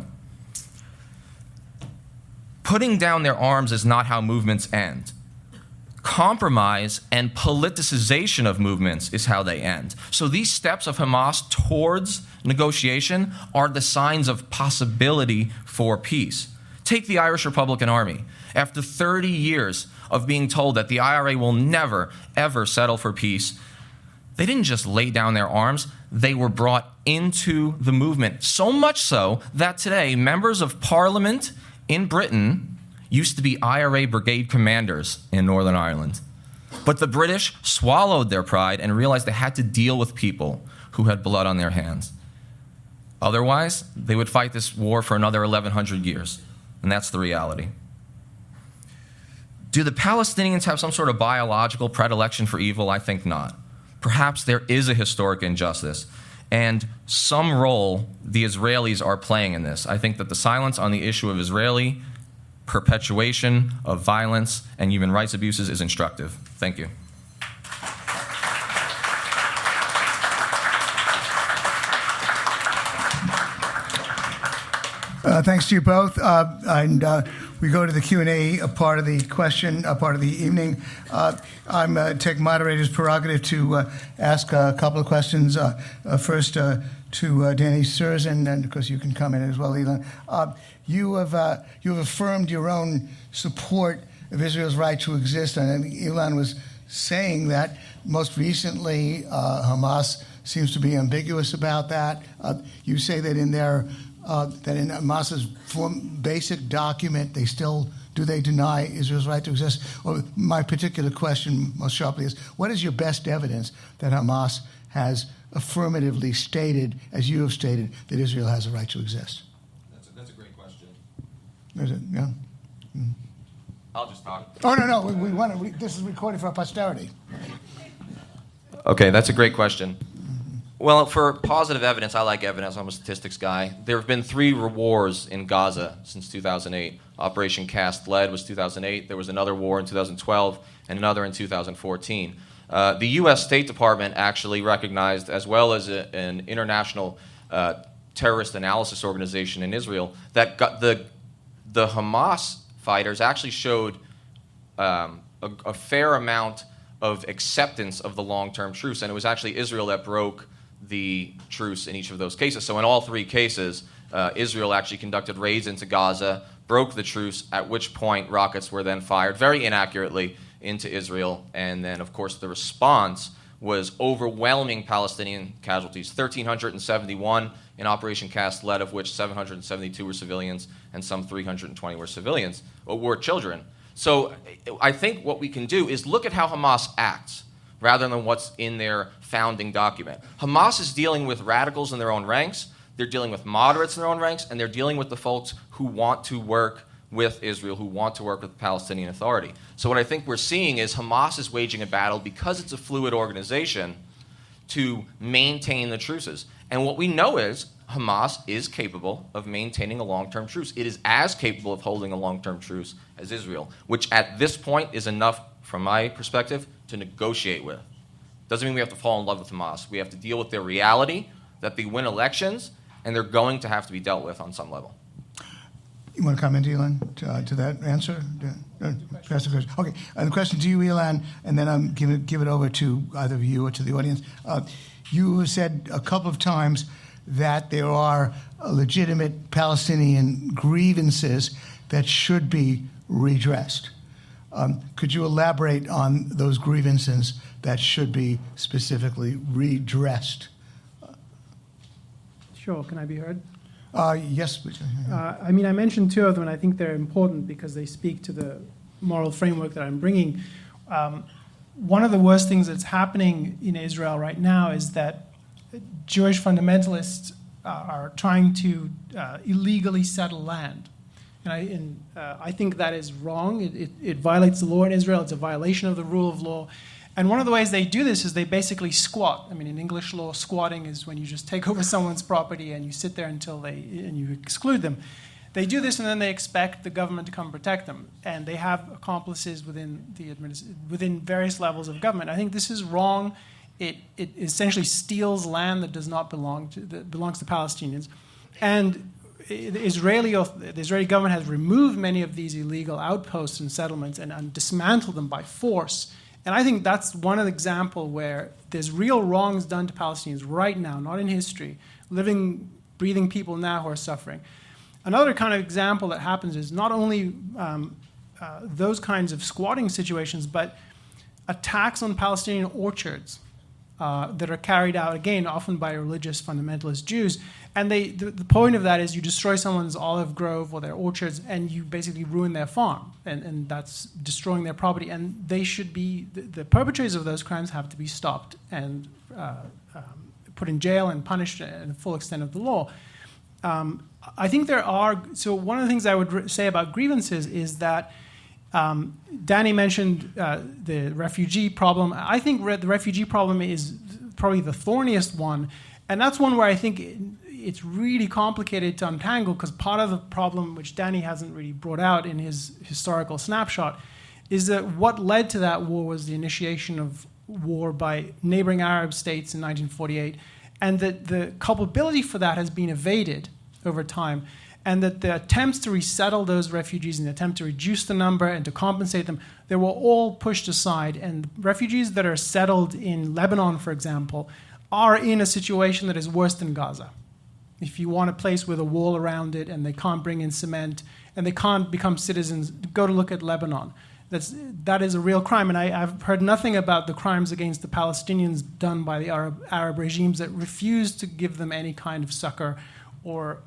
Putting down their arms is not how movements end. Compromise and politicization of movements is how they end. So these steps of Hamas towards negotiation are the signs of possibility for peace. Take the Irish Republican Army. After 30 years of being told that the IRA will never, ever settle for peace, they didn't just lay down their arms, they were brought into the movement. So much so that today, members of parliament in Britain used to be IRA brigade commanders in Northern Ireland. But the British swallowed their pride and realized they had to deal with people who had blood on their hands. Otherwise, they would fight this war for another 1,100 years. And that's the reality. Do the Palestinians have some sort of biological predilection for evil? I think not. Perhaps there is a historic injustice, and some role the Israelis are playing in this. I think that the silence on the issue of Israeli perpetuation of violence and human rights abuses is instructive. Thank you. Thanks to you both. We go to the Q&A part of the part of the evening. I'm taking moderator's prerogative to ask a couple of questions. First to Danny Serzin, and of course you can comment as well, Ilan. You have affirmed your own support of Israel's right to exist, and Ilan was saying that most recently Hamas seems to be ambiguous about that. You say that in their that in Hamas's basic document, do they deny Israel's right to exist? Well, my particular question, most sharply, is what is your best evidence that Hamas has affirmatively stated, as you have stated, that Israel has a right to exist? That's a great question. Is it? Yeah. Mm. I'll just talk. Oh no, we want to. This is recorded for our posterity. Okay, that's a great question. Well, for positive evidence, I like evidence. I'm a statistics guy. There have been 3 wars in Gaza since 2008. Operation Cast Lead was 2008. There was another war in 2012 and another in 2014. The U.S. State Department actually recognized, as well as an international terrorist analysis organization in Israel, that the Hamas fighters actually showed a fair amount of acceptance of the long-term truce, and it was actually Israel that broke the truce in each of those cases. So in all 3 cases, Israel actually conducted raids into Gaza, broke the truce, at which point rockets were then fired very inaccurately into Israel. And then, of course, the response was overwhelming Palestinian casualties, 1,371 in Operation Cast Lead, of which 772 were civilians and some 320 were children. So I think what we can do is look at how Hamas acts rather than what's in their founding document. Hamas is dealing with radicals in their own ranks, they're dealing with moderates in their own ranks, and they're dealing with the folks who want to work with Israel, who want to work with the Palestinian Authority. So what I think we're seeing is Hamas is waging a battle, because it's a fluid organization, to maintain the truces. And what we know is Hamas is capable of maintaining a long-term truce. It is as capable of holding a long-term truce as Israel, which at this point is enough, from my perspective, to negotiate with. Doesn't mean we have to fall in love with Hamas. We have to deal with their reality, that they win elections, and they're going to have to be dealt with on some level. You want to comment, Ilan, to that answer? That's the question. Okay, and the question to you, Ilan, and then I'm give it over to either of you or to the audience. You said a couple of times that there are legitimate Palestinian grievances that should be redressed. Could you elaborate on those grievances that should be specifically redressed? Sure. Can I be heard? Yes, please. I mentioned 2 of them, and I think they're important because they speak to the moral framework that I'm bringing. One of the worst things that's happening in Israel right now is that Jewish fundamentalists are trying to illegally settle land. And I think that is wrong. It violates the law in Israel. It's a violation of the rule of law. And one of the ways they do this is they basically squat. I mean, in English law, squatting is when you just take over someone's property and you sit there and you exclude them. They do this and then they expect the government to come protect them. And they have accomplices within various levels of government. I think this is wrong. It essentially steals land that belongs to Palestinians. And the Israeli government has removed many of these illegal outposts and settlements and dismantled them by force. And I think that's one example where there's real wrongs done to Palestinians right now, not in history, living, breathing people now who are suffering. Another kind of example that happens is not only those kinds of squatting situations, but attacks on Palestinian orchards that are carried out, again, often by religious fundamentalist Jews. And the point of that is you destroy someone's olive grove or their orchards, and you basically ruin their farm, and that's destroying their property. And they should be the perpetrators of those crimes have to be stopped and put in jail and punished in the full extent of the law. I think there are. So one of the things I would say about grievances is that Danny mentioned the refugee problem. I think the refugee problem is probably the thorniest one, and that's one where I think it's really complicated to untangle, because part of the problem, which Danny hasn't really brought out in his historical snapshot, is that what led to that war was the initiation of war by neighboring Arab states in 1948, and that the culpability for that has been evaded over time, and that the attempts to resettle those refugees and the attempt to reduce the number and to compensate them, they were all pushed aside. And refugees that are settled in Lebanon, for example, are in a situation that is worse than Gaza. If you want a place with a wall around it and they can't bring in cement and they can't become citizens, go to look at Lebanon. That is a real crime. And I've heard nothing about the crimes against the Palestinians done by the Arab regimes that refuse to give them any kind of succor or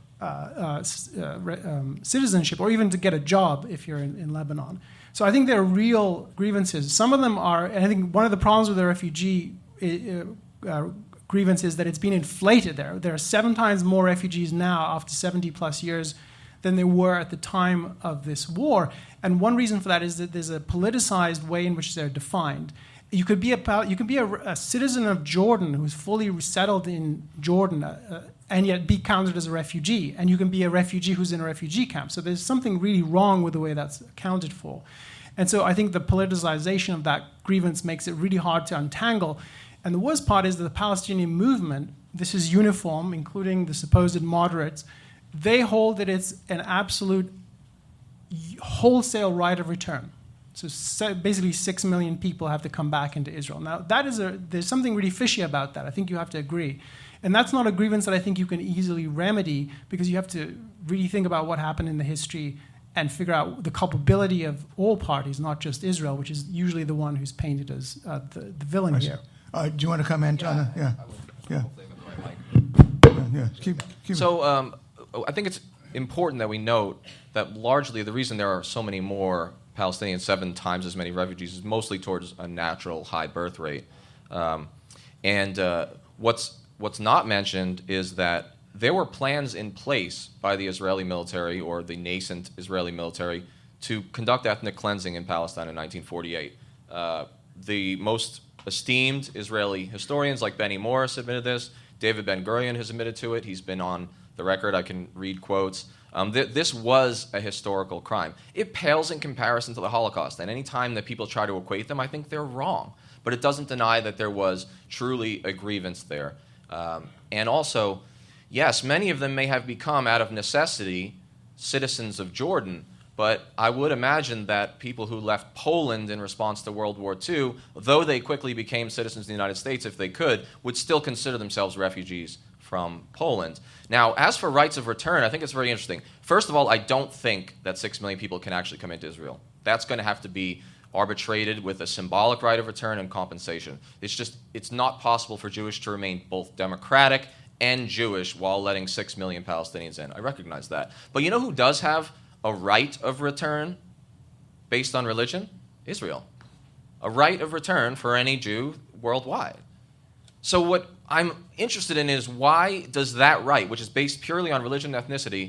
citizenship, or even to get a job if you're in Lebanon. So I think there are real grievances. Some of them are, and I think one of the problems with the refugee grievance is that it's been inflated there. There are 7 times more refugees now after 70 plus years than there were at the time of this war. And one reason for that is that there's a politicized way in which they're defined. You could be a citizen of Jordan who's fully resettled in Jordan and yet be counted as a refugee. And you can be a refugee who's in a refugee camp. So there's something really wrong with the way that's accounted for. And so I think the politicization of that grievance makes it really hard to untangle. And the worst part is that the Palestinian movement, this is uniform, including the supposed moderates, they hold that it's an absolute wholesale right of return. So basically 6 million people have to come back into Israel. Now, there's something really fishy about that. I think you have to agree. And that's not a grievance that I think you can easily remedy, because you have to really think about what happened in the history and figure out the culpability of all parties, not just Israel, which is usually the one who's painted as the villain here. Do you want to comment on that? Yeah. Keep So I think it's important that we note that largely the reason there are so many more Palestinians, 7 times as many refugees, is mostly towards a natural high birth rate. What's not mentioned is that there were plans in place by the Israeli military, or the nascent Israeli military, to conduct ethnic cleansing in Palestine in 1948. The most esteemed Israeli historians like Benny Morris admitted this. David Ben-Gurion has admitted to it. He's been on the record. I can read quotes. This was a historical crime. It pales in comparison to the Holocaust, and any time that people try to equate them, I think they're wrong. But it doesn't deny that there was truly a grievance there. And also, yes, many of them may have become, out of necessity, citizens of Jordan, but I would imagine that people who left Poland in response to World War II, though they quickly became citizens of the United States if they could, would still consider themselves refugees from Poland. Now, as for rights of return, I think it's very interesting. First of all, I don't think that 6 million people can actually come into Israel. That's going to have to be arbitrated with a symbolic right of return and compensation. It's not possible for Jewish to remain both democratic and Jewish while letting 6 million Palestinians in. I recognize that. But you know who does have a right of return based on religion? Israel. A right of return for any Jew worldwide. So what I'm interested in is, why does that right, which is based purely on religion and ethnicity,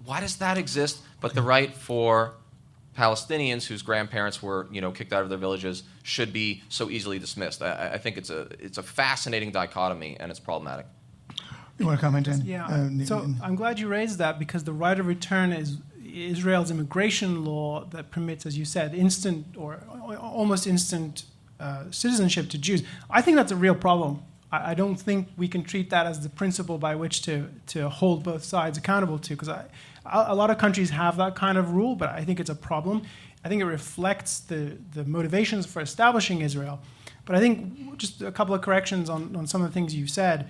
why does that exist? But the right for Palestinians whose grandparents were, kicked out of their villages should be so easily dismissed. I think it's a fascinating dichotomy, and it's problematic. You want to comment, Dan? Yeah. So I'm glad you raised that, because the right of return is Israel's immigration law that permits, as you said, instant or almost instant citizenship to Jews. I think that's a real problem. I don't think we can treat that as the principle by which to hold both sides accountable to, because a lot of countries have that kind of rule, but I think it's a problem. I think it reflects the motivations for establishing Israel. But I think just a couple of corrections on some of the things you've said.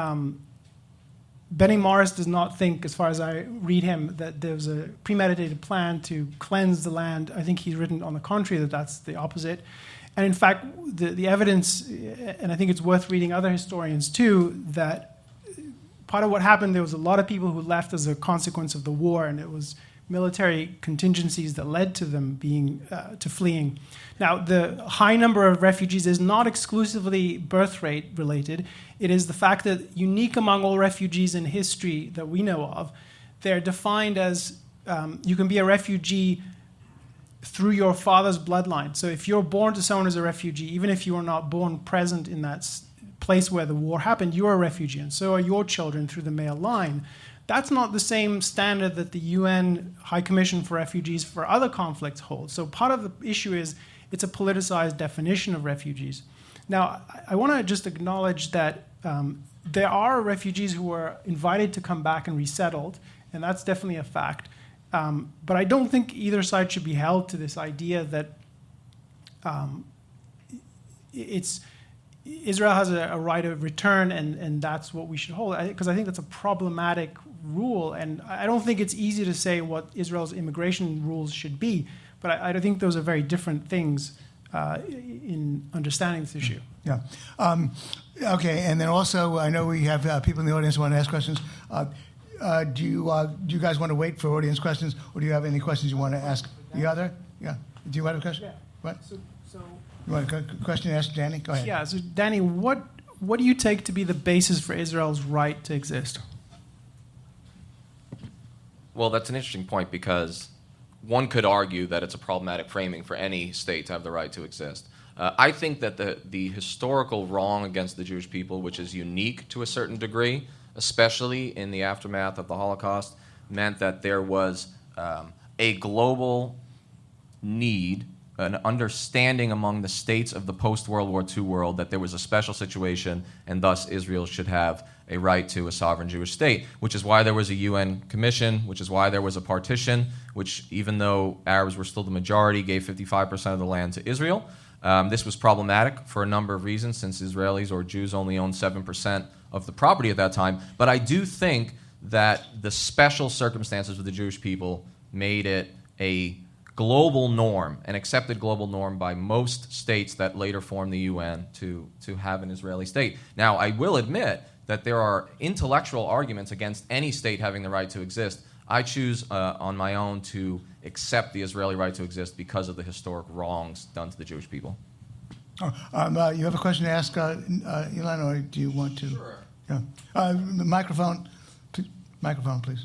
Benny Morris does not think, as far as I read him, that there's a premeditated plan to cleanse the land. I think he's written on the contrary that that's the opposite. And in fact, the evidence, and I think it's worth reading other historians too, that part of what happened, there was a lot of people who left as a consequence of the war, and it was military contingencies that led to them to fleeing. Now, the high number of refugees is not exclusively birth rate related. It is the fact that, unique among all refugees in history that we know of, they're defined as you can be a refugee through your father's bloodline. So if you're born to someone as a refugee, even if you are not born present in that place where the war happened, you're a refugee, and so are your children through the male line. That's not the same standard that the UN High Commission for Refugees for other conflicts holds. So part of the issue is it's a politicized definition of refugees. Now, I want to just acknowledge that there are refugees who are invited to come back and resettled, and that's definitely a fact. But I don't think either side should be held to this idea that Israel has a right of return, and that's what we should hold. Because I think that's a problematic rule, and I don't think it's easy to say what Israel's immigration rules should be. But I think those are very different things in understanding this issue. Yeah. Okay, and then also, I know we have people in the audience who want to ask questions. Do you guys want to wait for audience questions, or do you have any questions you want to ask the other? Yeah. Do you have a question? Yeah. What? So you want a question to ask Danny? Go ahead. Yeah. So Danny, what do you take to be the basis for Israel's right to exist? Well, that's an interesting point, because one could argue that it's a problematic framing for any state to have the right to exist. I think that the historical wrong against the Jewish people, which is unique to a certain degree, especially in the aftermath of the Holocaust, meant that there was a global need, an understanding among the states of the post-World War II world that there was a special situation, and thus Israel should have a right to a sovereign Jewish state, which is why there was a UN commission, which is why there was a partition, which, even though Arabs were still the majority, gave 55% of the land to Israel. This was problematic for a number of reasons, since Israelis or Jews only owned 7% of the property at that time. But I do think that the special circumstances of the Jewish people made it a global norm, an accepted global norm by most states that later formed the UN to have an Israeli state. Now, I will admit that there are intellectual arguments against any state having the right to exist. I choose on my own to accept the Israeli right to exist because of the historic wrongs done to the Jewish people. You have a question to ask Ilan, or do you want to? Sure. Yeah. The microphone, please.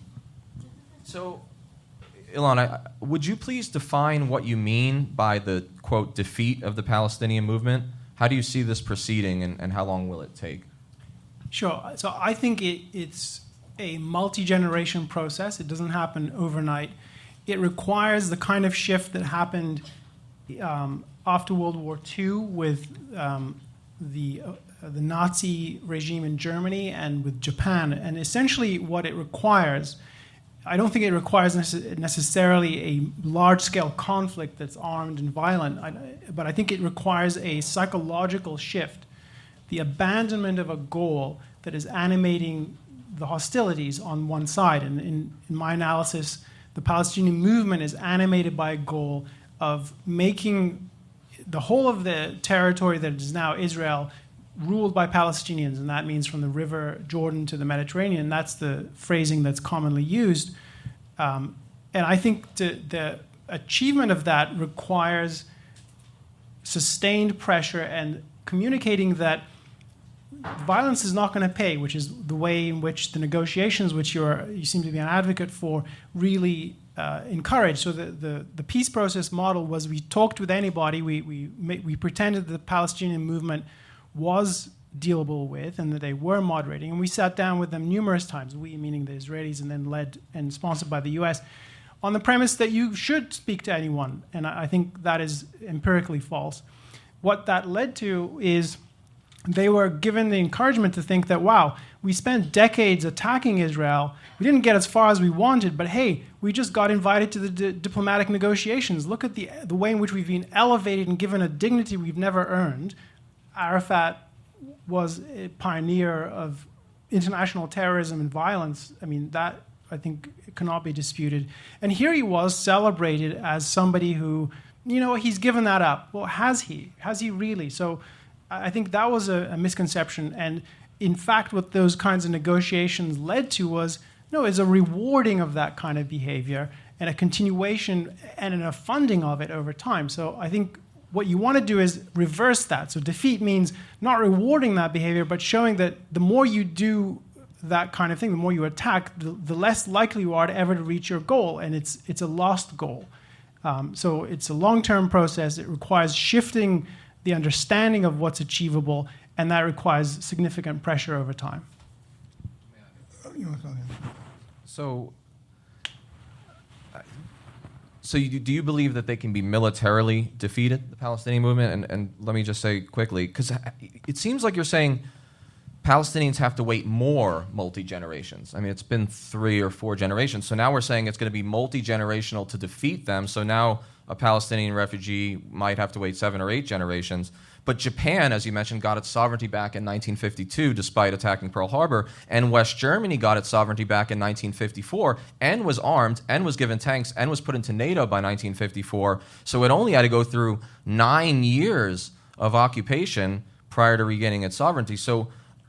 So, Ilan, would you please define what you mean by the, quote, defeat of the Palestinian movement? How do you see this proceeding, and how long will it take? Sure. So I think it's a multi-generation process. It doesn't happen overnight. It requires the kind of shift that happened after World War II with the Nazi regime in Germany and with Japan. And essentially what it requires, I don't think it requires necessarily a large-scale conflict that's armed and violent, but I think it requires a psychological shift, the abandonment of a goal that is animating the hostilities on one side. And in my analysis, the Palestinian movement is animated by a goal of making the whole of the territory that is now Israel ruled by Palestinians, and that means from the river Jordan to the Mediterranean. That's the phrasing that's commonly used. And I think the achievement of that requires sustained pressure and communicating that violence is not going to pay, which is the way in which the negotiations, which you seem to be an advocate for, really encourage. So the peace process model was we talked with anybody, we pretended that the Palestinian movement was dealable with and that they were moderating, and we sat down with them numerous times, we meaning the Israelis, and then led and sponsored by the US, on the premise that you should speak to anyone, and I think that is empirically false. What that led to is they were given the encouragement to think that, wow, we spent decades attacking Israel. We didn't get as far as we wanted, but hey, we just got invited to the diplomatic negotiations. Look at the way in which we've been elevated and given a dignity we've never earned. Arafat was a pioneer of international terrorism and violence. I mean, that, I think, cannot be disputed. And here he was celebrated as somebody who, he's given that up. Well, has he? Has he really? So I think that was a misconception. And in fact, what those kinds of negotiations led to was a rewarding of that kind of behavior and a continuation and a funding of it over time. So I think what you want to do is reverse that. So defeat means not rewarding that behavior, but showing that the more you do that kind of thing, the more you attack, the less likely you are to ever to reach your goal, and it's a lost goal. So it's a long-term process. It requires shifting the understanding of what's achievable, and that requires significant pressure over time. So do you believe that they can be militarily defeated, the Palestinian movement? And let me just say quickly, because it seems like you're saying Palestinians have to wait more multi-generations. I mean, it's been 3 or 4 generations. So now we're saying it's going to be multi-generational to defeat them. So now a Palestinian refugee might have to wait 7 or 8 generations. But Japan, as you mentioned, got its sovereignty back in 1952 despite attacking Pearl Harbor. And West Germany got its sovereignty back in 1954 and was armed and was given tanks and was put into NATO by 1954. So it only had to go through 9 years of occupation prior to regaining its sovereignty. So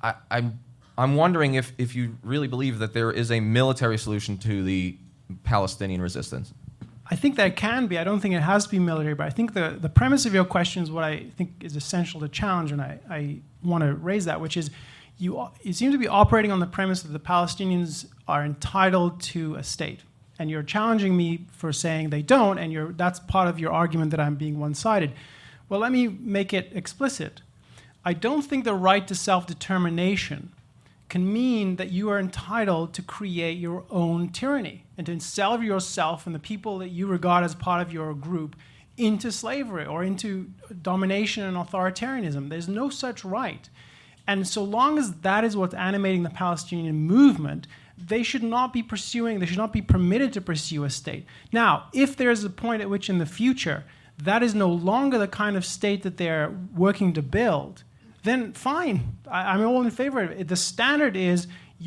I'm wondering if you really believe that there is a military solution to the Palestinian resistance. I think that can be. I don't think it has to be military, but I think the premise of your question is what I think is essential to challenge, and I want to raise that, which is you seem to be operating on the premise that the Palestinians are entitled to a state. And you're challenging me for saying they don't, and that's part of your argument that I'm being one-sided. Well, let me make it explicit. I don't think the right to self-determination can mean that you are entitled to create your own tyranny and to enslave yourself and the people that you regard as part of your group into slavery or into domination and authoritarianism. There's no such right. And so long as that is what's animating the Palestinian movement, they should not be permitted to pursue a state. Now, if there's a point at which in the future that is no longer the kind of state that they're working to build, then fine. I'm all in favor of it. The standard is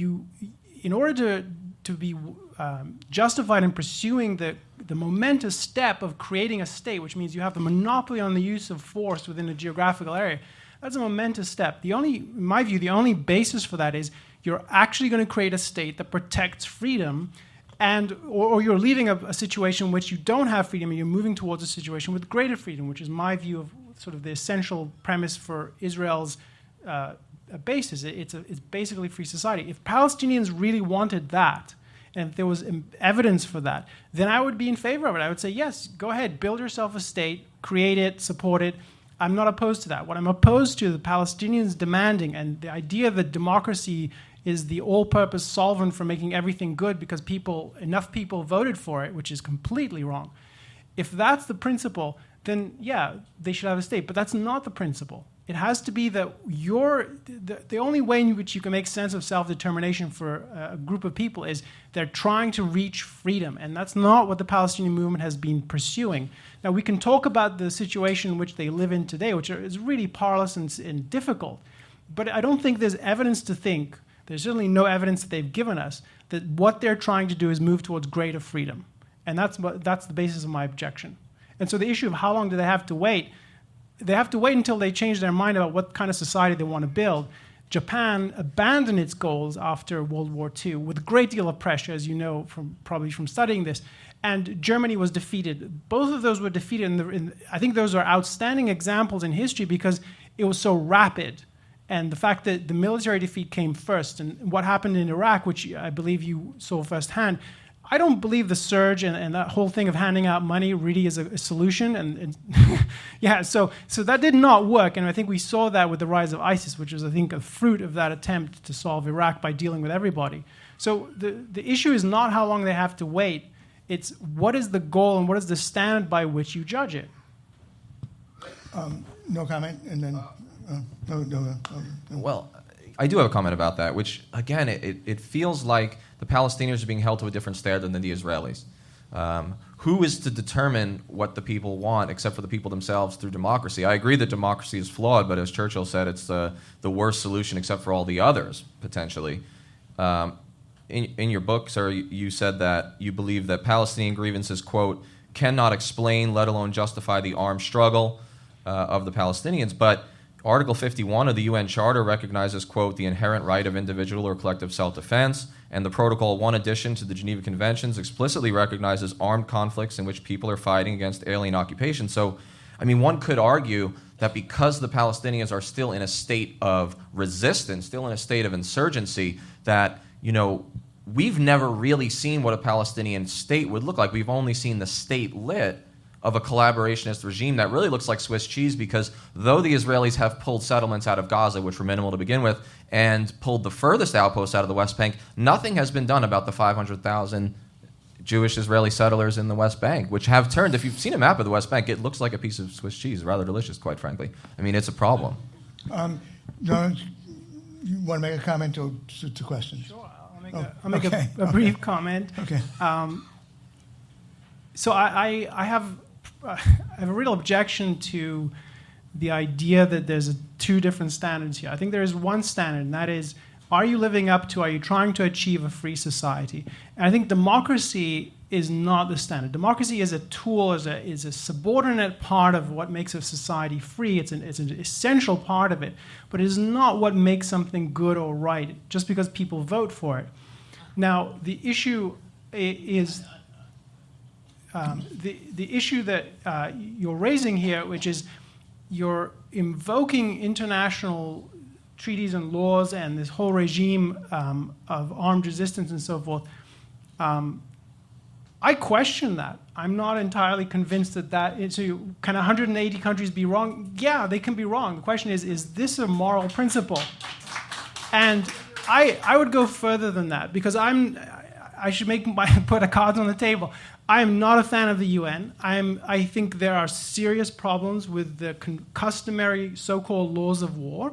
in order to be justified in pursuing the momentous step of creating a state, which means you have the monopoly on the use of force within a geographical area, that's a momentous step. In my view, the only basis for that is you're actually going to create a state that protects freedom, or you're leaving a situation in which you don't have freedom and you're moving towards a situation with greater freedom, which is my view of sort of the essential premise for Israel's basis. It's basically free society. If Palestinians really wanted that, and if there was evidence for that, then I would be in favor of it. I would say, yes, go ahead, build yourself a state, create it, support it. I'm not opposed to that. What I'm opposed to, the Palestinians demanding, and the idea that democracy is the all-purpose solvent for making everything good because enough people voted for it, which is completely wrong. If that's the principle, then yeah, they should have a state. But that's not the principle. It has to be that the only way in which you can make sense of self-determination for a group of people is they're trying to reach freedom. And that's not what the Palestinian movement has been pursuing. Now, we can talk about the situation in which they live in today, which is really parlous and difficult. But I don't think there's evidence to think, there's certainly no evidence that they've given us, that what they're trying to do is move towards greater freedom. And that's the basis of my objection. And so the issue of how long do they have to wait until they change their mind about what kind of society they want to build. Japan abandoned its goals after World War II with a great deal of pressure, as you know probably from studying this. And Germany was defeated. Both of those were defeated. I think those are outstanding examples in history because it was so rapid. and the fact that the military defeat came first, and what happened in Iraq, which I believe you saw firsthand, I don't believe the surge and that whole thing of handing out money really is a solution. And yeah, so that did not work. And I think we saw that with the rise of ISIS, which was, I think, a fruit of that attempt to solve Iraq by dealing with everybody. So the issue is not how long they have to wait. It's what is the goal and what is the standard by which you judge it. No comment, and then no. Well, I do have a comment about that, which, again, it feels like the Palestinians are being held to a different standard than the Israelis. Who is to determine what the people want except for the people themselves through democracy? I agree that democracy is flawed, but as Churchill said, it's the worst solution except for all the others, potentially. In your book, sir, you said that you believe that Palestinian grievances, quote, cannot explain, let alone justify the armed struggle of the Palestinians, but Article 51 of the UN Charter recognizes, quote, the inherent right of individual or collective self-defense, and the Protocol 1 addition to the Geneva Conventions explicitly recognizes armed conflicts in which people are fighting against alien occupation. So, I mean, one could argue that because the Palestinians are still in a state of resistance, still in a state of insurgency, that, you know, we've never really seen what a Palestinian state would look like. We've only seen the state lit of a collaborationist regime that really looks like Swiss cheese, because though the Israelis have pulled settlements out of Gaza, which were minimal to begin with, and pulled the furthest outposts out of the West Bank, nothing has been done about the 500,000 Jewish Israeli settlers in the West Bank, which have turned, if you've seen a map of the West Bank, it looks like a piece of Swiss cheese, rather delicious, quite frankly. I mean, it's a problem. No, you want to make a comment or to questions? Sure, I'll make a brief comment. Okay. So I have a real objection to the idea that there's two different standards here. I think there is one standard, and that is, are you trying to achieve a free society? And I think democracy is not the standard. Democracy is a tool, is a subordinate part of what makes a society free. It's an essential part of it, but it is not what makes something good or right just because people vote for it. Now, the issue is the issue that you're raising here, which is you're invoking international treaties and laws and this whole regime of armed resistance and so forth. I question that. I'm not entirely convinced that so can 180 countries be wrong? Yeah, they can be wrong. The question is this a moral principle? And I would go further than that, because I should put a card on the table. I am not a fan of the UN. I think there are serious problems with the customary so-called laws of war,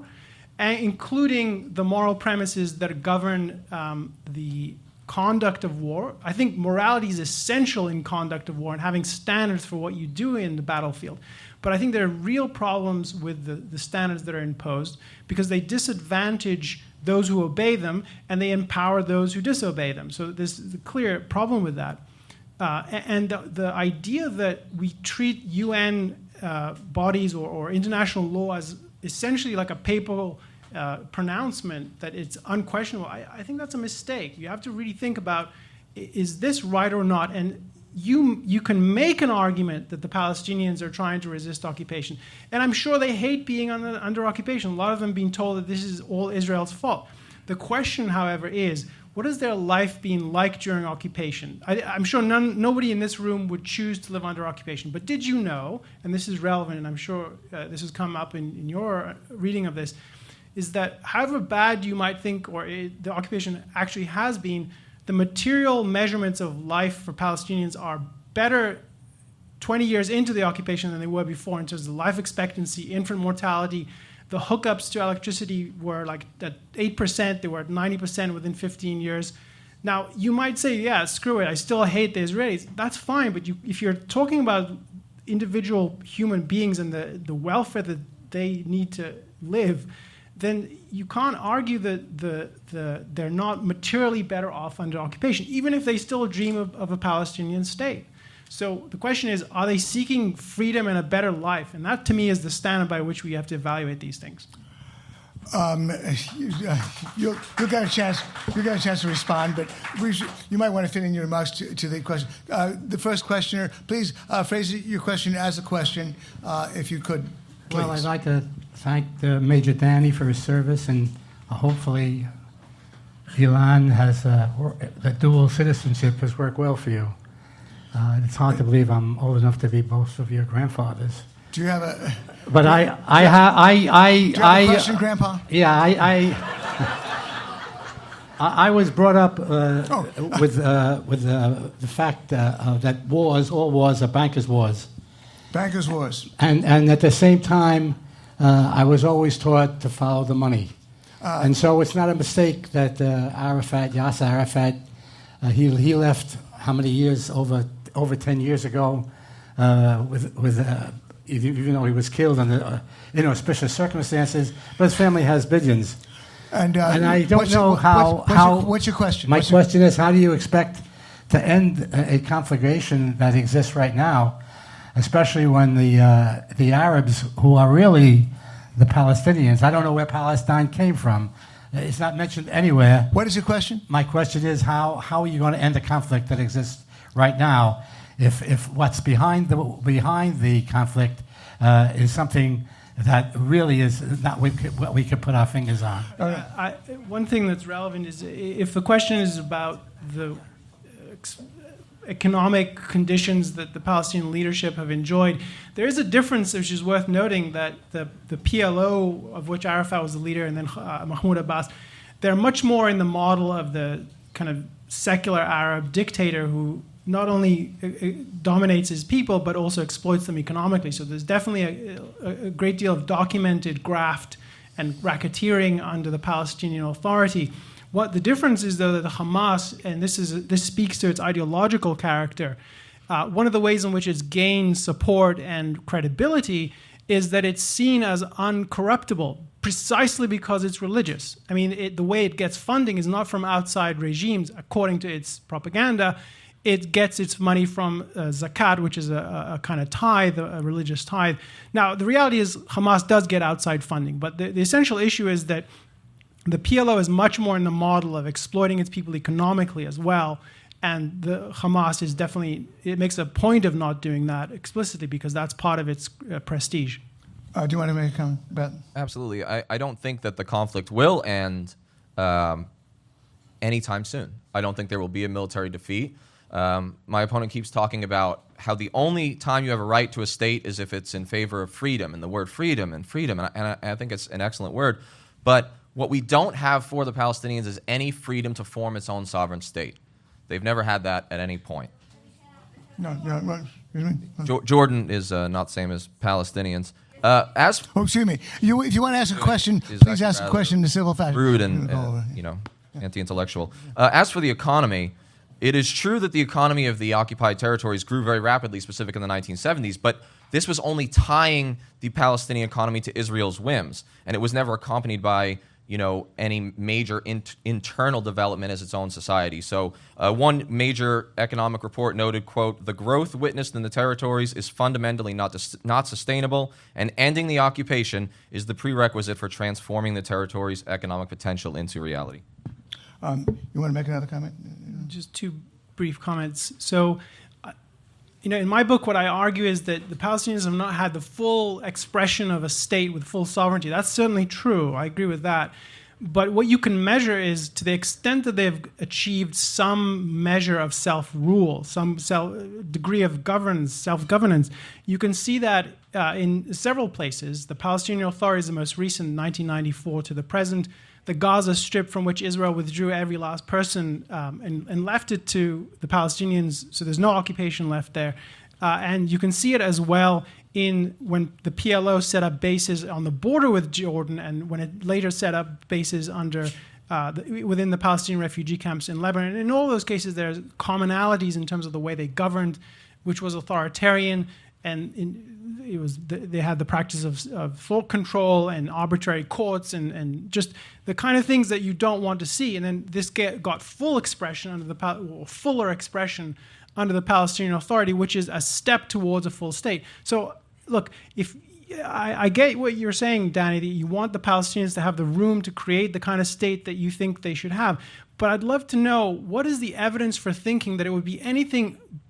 including the moral premises that govern the conduct of war. I think morality is essential in conduct of war and having standards for what you do in the battlefield. But I think there are real problems with the standards that are imposed, because they disadvantage those who obey them and they empower those who disobey them. So there's a clear problem with that. And the idea that we treat UN bodies or international law as essentially like a papal pronouncement that it's unquestionable, I think that's a mistake. You have to really think about, is this right or not? And you can make an argument that the Palestinians are trying to resist occupation. And I'm sure they hate being under occupation. A lot of them being told that this is all Israel's fault. The question, however, is, what has their life been like during occupation? I'm sure nobody in this room would choose to live under occupation. But did you know, and this is relevant, and I'm sure this has come up in your reading of this, is that however bad you might think the occupation actually has been, the material measurements of life for Palestinians are better 20 years into the occupation than they were before in terms of life expectancy, infant mortality. The hookups to electricity were like at 8%. They were at 90% within 15 years. Now, you might say, yeah, screw it, I still hate the Israelis. That's fine, but if you're talking about individual human beings and the welfare that they need to live, then you can't argue that they're not materially better off under occupation, even if they still dream of a Palestinian state. So the question is, are they seeking freedom and a better life? And that, to me, is the standard by which we have to evaluate these things. You'll get a chance to respond, but you might want to fit in your remarks to the question. The first questioner, please phrase your question as a question, if you could. Please. Well, I'd like to thank Major Danny for his service, and hopefully Ilan has the dual citizenship has worked well for you. It's hard to believe I'm old enough to be both of your grandfathers. Do you have a But do you have a question, Grandpa? Yeah, I was brought up with the fact that all wars are bankers' wars. Bankers' wars. And at the same time, I was always taught to follow the money. And so it's not a mistake that Yasser Arafat, he left how many years, over 10 years ago, even though he was killed under special circumstances, but his family has billions. And I don't know how. What's your question? My question is, how do you expect to end a conflagration that exists right now, especially when the Arabs, who are really the Palestinians, I don't know where Palestine came from. It's not mentioned anywhere. What is your question? My question is, how are you going to end a conflict that exists right now if what's behind the conflict is something that really is not what we could put our fingers on? One thing that's relevant is if the question is about the economic conditions that the Palestinian leadership have enjoyed, there is a difference which is worth noting, that the PLO, of which Arafat was the leader, and then Mahmoud Abbas, they're much more in the model of the kind of secular Arab dictator who not only dominates his people, but also exploits them economically. So there's definitely a great deal of documented graft and racketeering under the Palestinian Authority. What the difference is, though, that the Hamas, and this speaks to its ideological character, one of the ways in which it's gained support and credibility is that it's seen as uncorruptible, precisely because it's religious. I mean, the way it gets funding is not from outside regimes, according to its propaganda. It gets its money from zakat, which is a kind of tithe, a religious tithe. Now, the reality is Hamas does get outside funding, but the essential issue is that the PLO is much more in the model of exploiting its people economically as well, and the Hamas is definitely, it makes a point of not doing that explicitly because that's part of its prestige. Do you want to make a comment about that? Absolutely. I don't think that the conflict will end anytime soon. I don't think there will be a military defeat. My opponent keeps talking about how the only time you have a right to a state is if it's in favor of freedom, and the word freedom, and I think it's an excellent word. But what we don't have for the Palestinians is any freedom to form its own sovereign state. They've never had that at any point. No, Jordan is not the same as Palestinians. Excuse me. If you want to ask a question, please ask a question in civil fashion. Rude and anti-intellectual. As for the economy, it is true that the economy of the occupied territories grew very rapidly, specific in the 1970s, but this was only tying the Palestinian economy to Israel's whims, and it was never accompanied by any major internal development as its own society. So one major economic report noted, quote, "The growth witnessed in the territories is fundamentally not sustainable, and ending the occupation is the prerequisite for transforming the territory's economic potential into reality." You want to make another comment? Just two brief comments. So, in my book, what I argue is that the Palestinians have not had the full expression of a state with full sovereignty. That's certainly true. I agree with that. But what you can measure is to the extent that they've achieved some measure of self-rule, some degree of self-governance, you can see that in several places. The Palestinian Authority is the most recent, 1994 to the present. The Gaza Strip, from which Israel withdrew every last person and left it to the Palestinians, so there's no occupation left there. And you can see it as well when the PLO set up bases on the border with Jordan, and when it later set up bases within the Palestinian refugee camps in Lebanon. In all those cases, there's commonalities in terms of the way they governed, which was authoritarian, and they had the practice of full control and arbitrary courts and just the kind of things that you don't want to see. And then this got full expression fuller expression under the Palestinian Authority, which is a step towards a full state. So, look, if I get what you're saying, Danny, that you want the Palestinians to have the room to create the kind of state that you think they should have. But I'd love to know, what is the evidence for thinking that it would be anything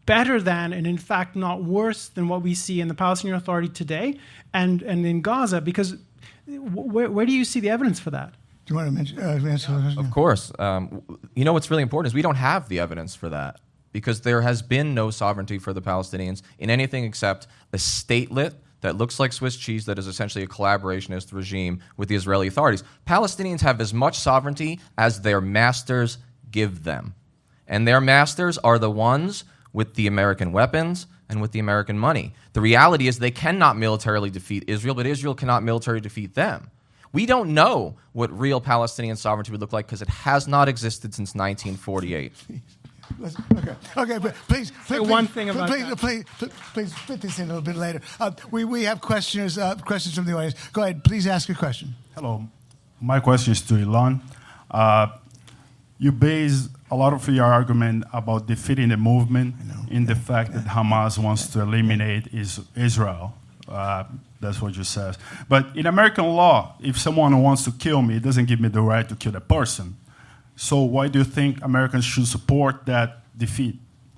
better than, and in fact not worse than, what we see in the Palestinian Authority today and in Gaza? Because where do you see the evidence for that? Do you want to mention? Answer the question? Of course. What's really important is we don't have the evidence for that, because there has been no sovereignty for the Palestinians in anything except a statelet that looks like Swiss cheese that is essentially a collaborationist regime with the Israeli authorities. Palestinians have as much sovereignty as their masters give them. And their masters are the ones with the American weapons and with the American money. The reality is they cannot militarily defeat Israel, but Israel cannot militarily defeat them. We don't know what real Palestinian sovereignty would look like because it has not existed since 1948. Okay, but please, one thing about please fit this in a little bit later. We have questions from the audience. Go ahead, please ask your question. Hello, my question is to Ilan. You base a lot of your argument about defeating the movement in the fact that Hamas wants to eliminate Israel. That's what you said. But in American law, if someone wants to kill me, it doesn't give me the right to kill the person. So why do you think Americans should support that defeat?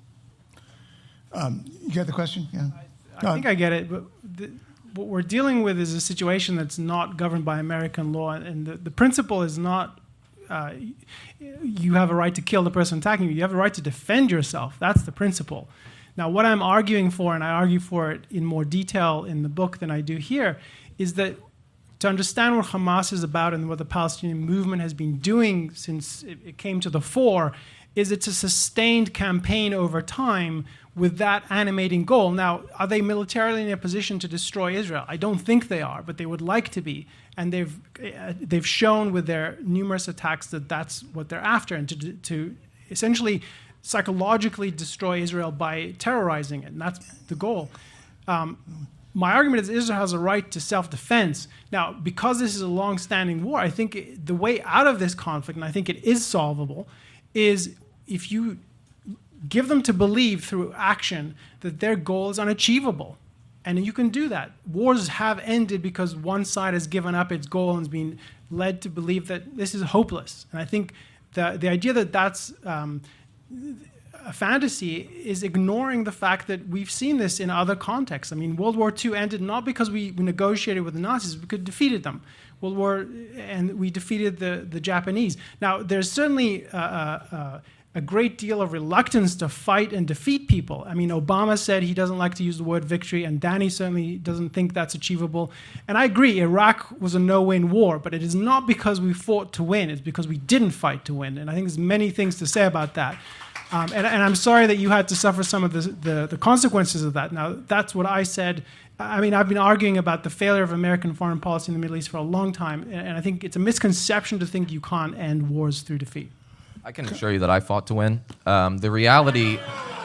You get the question? Yeah. I think I get it. But what we're dealing with is a situation that's not governed by American law. And the principle is not you have a right to kill the person attacking you. You have a right to defend yourself. That's the principle. Now, what I'm arguing for, and I argue for it in more detail in the book than I do here, is that to understand what Hamas is about and what the Palestinian movement has been doing since it came to the fore, is it's a sustained campaign over time with that animating goal. Now, are they militarily in a position to destroy Israel? I don't think they are, but they would like to be. And they've shown with their numerous attacks that that's what they're after, and to essentially psychologically destroy Israel by terrorizing it, and that's the goal. My argument is Israel has a right to self-defense. Now, because this is a long-standing war, I think the way out of this conflict, and I think it is solvable, is if you give them to believe through action that their goal is unachievable. And you can do that. Wars have ended because one side has given up its goal and is being led to believe that this is hopeless. And I think the idea that that's a fantasy is ignoring the fact that we've seen this in other contexts. I mean, World War II ended not because we negotiated with the Nazis, we defeated them. And we defeated the Japanese. Now, there's certainly a great deal of reluctance to fight and defeat people. I mean, Obama said he doesn't like to use the word victory, and Danny certainly doesn't think that's achievable. And I agree, Iraq was a no-win war, but it is not because we fought to win, it's because we didn't fight to win. And I think there's many things to say about that. And I'm sorry that you had to suffer some of the consequences of that. Now, that's what I said. I mean, I've been arguing about the failure of American foreign policy in the Middle East for a long time, and I think it's a misconception to think you can't end wars through defeat. I can assure you that I fought to win. The reality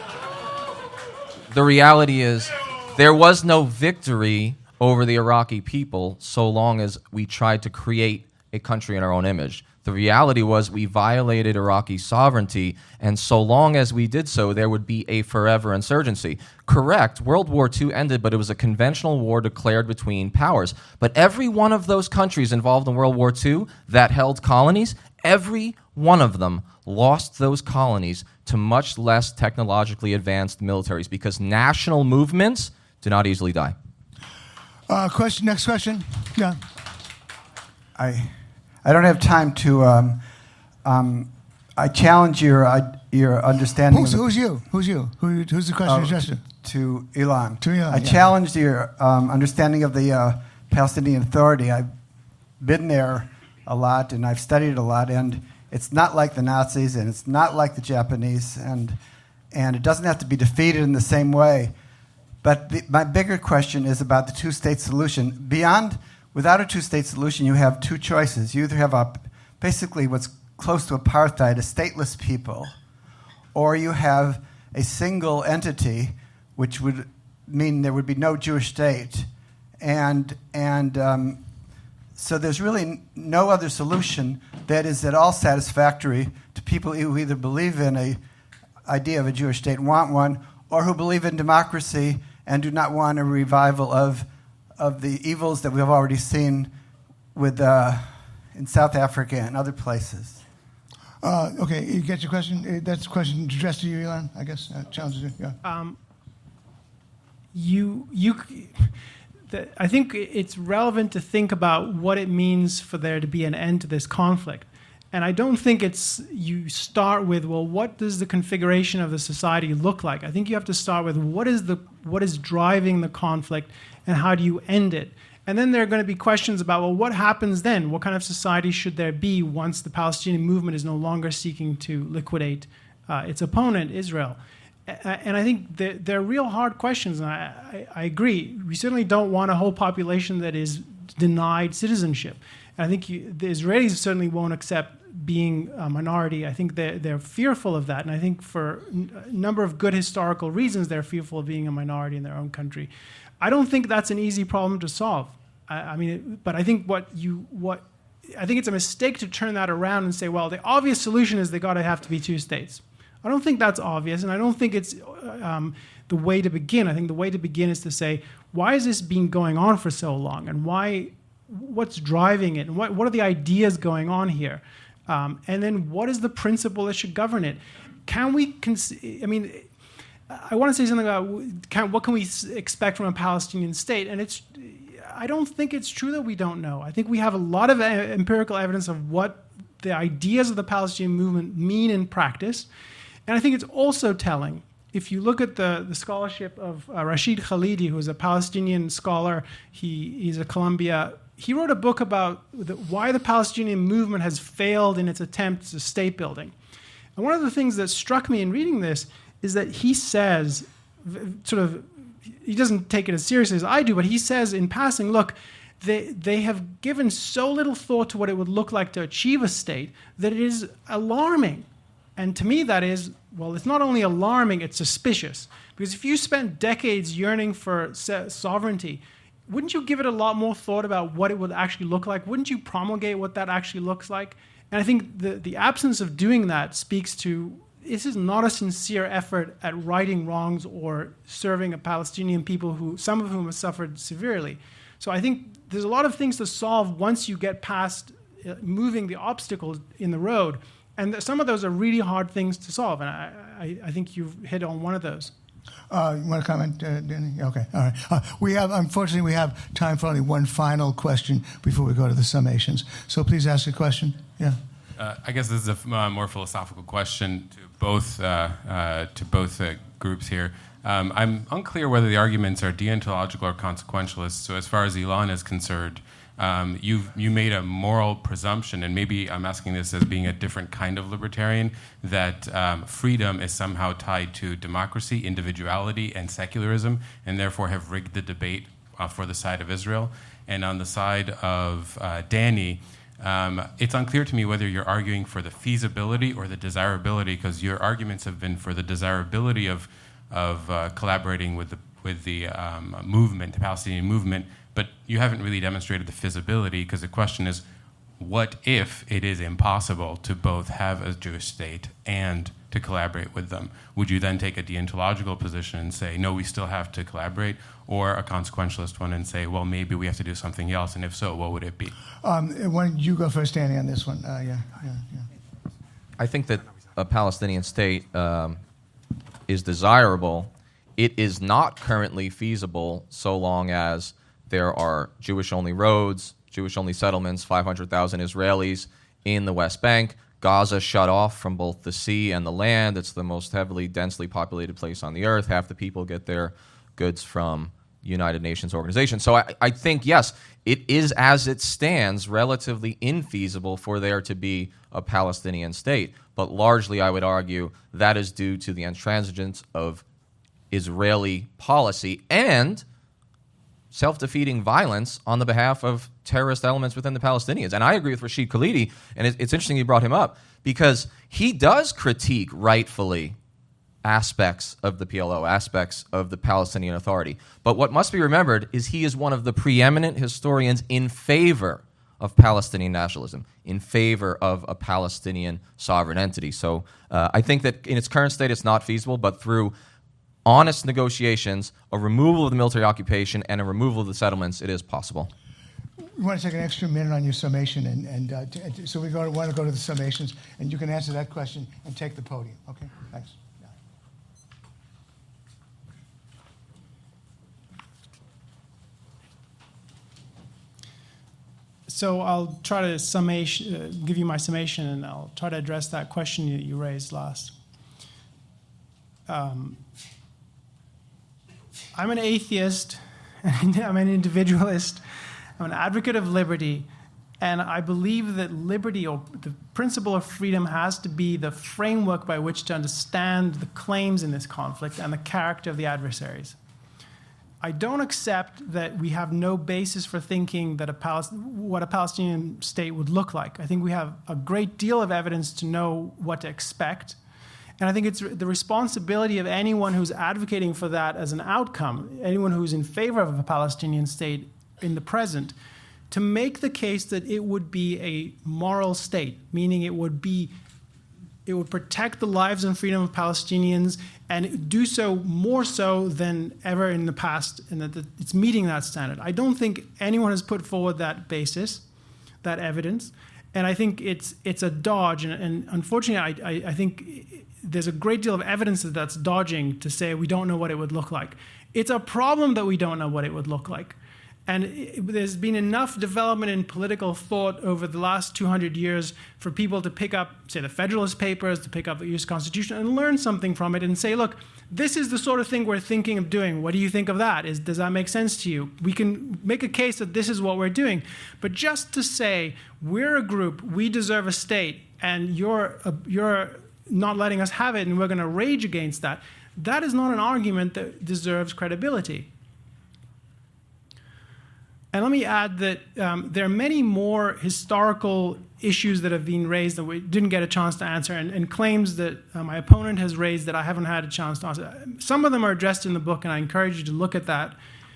is there was no victory over the Iraqi people so long as we tried to create a country in our own image. The reality was we violated Iraqi sovereignty, and so long as we did so, there would be a forever insurgency. Correct, World War II ended, but it was a conventional war declared between powers. But every one of those countries involved in World War II that held colonies, every one of them lost those colonies to much less technologically advanced militaries because national movements do not easily die. Next question. Yeah. I don't have time to. I challenge your understanding. Who's you? Who's the question addressed to Ilan? To Ilan. I challenged your understanding of the Palestinian Authority. I've been there a lot and I've studied it a lot, and it's not like the Nazis and it's not like the Japanese, and it doesn't have to be defeated in the same way. But my bigger question is about the two-state solution. Without a two-state solution, you have two choices. You either have basically what's close to apartheid, a stateless people, or you have a single entity, which would mean there would be no Jewish state. And so there's really no other solution that is at all satisfactory to people who either believe in an idea of a Jewish state and want one, or who believe in democracy and do not want a revival of the evils that we've already seen in South Africa and other places. Okay, you get your question? That's a question addressed to you, Elon, I guess. Challenges you, yeah. I think it's relevant to think about what it means for there to be an end to this conflict. And I don't think you start with, well, what does the configuration of the society look like? I think you have to start with what is driving the conflict and how do you end it? And then there are going to be questions about, well, what happens then? What kind of society should there be once the Palestinian movement is no longer seeking to liquidate its opponent, Israel? And I think they're real hard questions, and I agree. We certainly don't want a whole population that is denied citizenship. And I think the Israelis certainly won't accept being a minority. I think they're fearful of that, and I think for a number of good historical reasons they're fearful of being a minority in their own country. I don't think that's an easy problem to solve. But I think I think it's a mistake to turn that around and say, well, the obvious solution is they got to have to be two states. I don't think that's obvious, and I don't think it's the way to begin. I think the way to begin is to say, why has this been going on for so long, and what's driving it, and what are the ideas going on here, and then what is the principle that should govern it? Can we? I want to say something about what can we expect from a Palestinian state, and I don't think it's true that we don't know. I think we have a lot of empirical evidence of what the ideas of the Palestinian movement mean in practice. And I think it's also telling, if you look at the scholarship of Rashid Khalidi, who is a Palestinian scholar, he's at Columbia. He wrote a book about why the Palestinian movement has failed in its attempts at state building. And one of the things that struck me in reading this is that he says, he doesn't take it as seriously as I do, but he says in passing, look, they have given so little thought to what it would look like to achieve a state that it is alarming. And to me, that is, well, it's not only alarming, it's suspicious. Because if you spent decades yearning for sovereignty, wouldn't you give it a lot more thought about what it would actually look like? Wouldn't you promulgate what that actually looks like? And I think the absence of doing that speaks to, this is not a sincere effort at righting wrongs or serving a Palestinian people some of whom have suffered severely. So I think there's a lot of things to solve once you get past moving the obstacles in the road. And some of those are really hard things to solve, and I think you've hit on one of those. You want to comment, Danny? Okay, all right. Unfortunately, we have time for only one final question before we go to the summations. So please ask a question. Yeah. I guess this is a more philosophical question to both groups here. I'm unclear whether the arguments are deontological or consequentialist. So as far as Elon is concerned, you made a moral presumption, and maybe I'm asking this as being a different kind of libertarian, that freedom is somehow tied to democracy, individuality, and secularism, and therefore have rigged the debate for the side of Israel. And on the side of Danny, it's unclear to me whether you're arguing for the feasibility or the desirability, because your arguments have been for the desirability of collaborating with the movement, the Palestinian movement, but you haven't really demonstrated the feasibility, because the question is, what if it is impossible to both have a Jewish state and to collaborate with them? Would you then take a deontological position and say, no, we still have to collaborate, or a consequentialist one and say, well, maybe we have to do something else, and if so, what would it be? Why don't you go first, Danny, on this one? Yeah. I think that a Palestinian state is desirable. It is not currently feasible so long as there are Jewish-only roads, Jewish-only settlements, 500,000 Israelis in the West Bank, Gaza shut off from both the sea and the land. It's the most heavily, densely populated place on the earth. Half the people get their goods from United Nations organizations. So I think, yes, it is, as it stands, relatively infeasible for there to be a Palestinian state. But largely, I would argue, that is due to the intransigence of Israeli policy and self-defeating violence on the behalf of terrorist elements within the Palestinians. And I agree with Rashid Khalidi, and it's interesting you brought him up, because he does critique, rightfully, aspects of the PLO, aspects of the Palestinian Authority. But what must be remembered is he is one of the preeminent historians in favor of Palestinian nationalism, in favor of a Palestinian sovereign entity. So I think that in its current state it's not feasible, but through honest negotiations, a removal of the military occupation, and a removal of the settlements, it is possible. we want to take an extra minute on your summation, so we want to go to the summations, and you can answer that question and take the podium. Okay, thanks. Yeah. So I'll try to give you my summation, and I'll try to address that question you raised last. I'm an atheist, I'm an individualist, I'm an advocate of liberty, and I believe that liberty, or the principle of freedom, has to be the framework by which to understand the claims in this conflict and the character of the adversaries. I don't accept that we have no basis for thinking that what a Palestinian state would look like. I think we have a great deal of evidence to know what to expect. And I think it's the responsibility of anyone who's advocating for that as an outcome, anyone who's in favor of a Palestinian state in the present, to make the case that it would be a moral state, meaning it would protect the lives and freedom of Palestinians and do so more so than ever in the past, and that it's meeting that standard. I don't think anyone has put forward that basis, that evidence, and I think it's a dodge. And unfortunately, I think there's a great deal of evidence that that's dodging to say we don't know what it would look like. It's a problem that we don't know what it would look like. And there's been enough development in political thought over the last 200 years for people to pick up, say, the Federalist Papers, to pick up the U.S. Constitution and learn something from it and say, look, this is the sort of thing we're thinking of doing. What do you think of that? Does that make sense to you? We can make a case that this is what we're doing. But just to say, we're a group, we deserve a state, and you're not letting us have it and we're going to rage against that, that is not an argument that deserves credibility. And let me add that there are many more historical issues that have been raised that we didn't get a chance to answer, and claims that my opponent has raised that I haven't had a chance to answer. Some of them are addressed in the book, and I encourage you to look at that.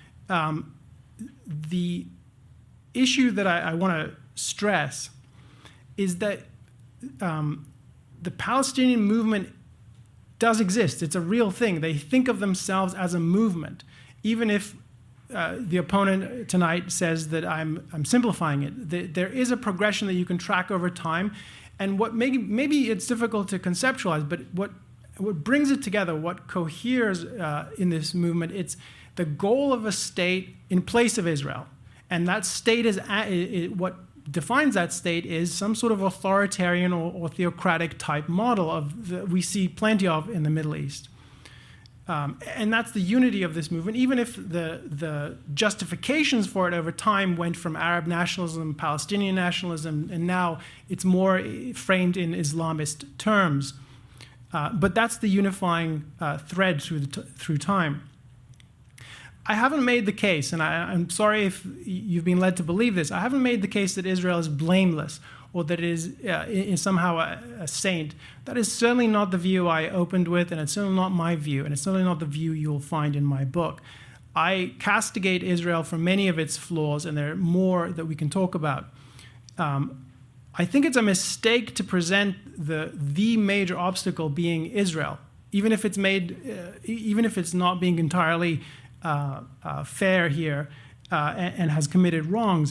The issue that I want to stress is that the Palestinian movement does exist. It's a real thing. They think of themselves as a movement, even if the opponent tonight says that I'm simplifying it. There is a progression that you can track over time, and what maybe it's difficult to conceptualize, but what brings it together, what coheres in this movement, it's the goal of a state in place of Israel, and that state is what defines that state is some sort of authoritarian or theocratic type model we see plenty of in the Middle East. And that's the unity of this movement, even if the justifications for it over time went from Arab nationalism, Palestinian nationalism, and now it's more framed in Islamist terms. But that's the unifying thread through time. I haven't made the case, and I'm sorry if you've been led to believe this, I haven't made the case that Israel is blameless or that it is somehow a saint. That is certainly not the view I opened with, and it's certainly not my view, and it's certainly not the view you'll find in my book. I castigate Israel for many of its flaws, and there are more that we can talk about. I think it's a mistake to present the major obstacle being Israel, even if it's not being entirely fair here and has committed wrongs.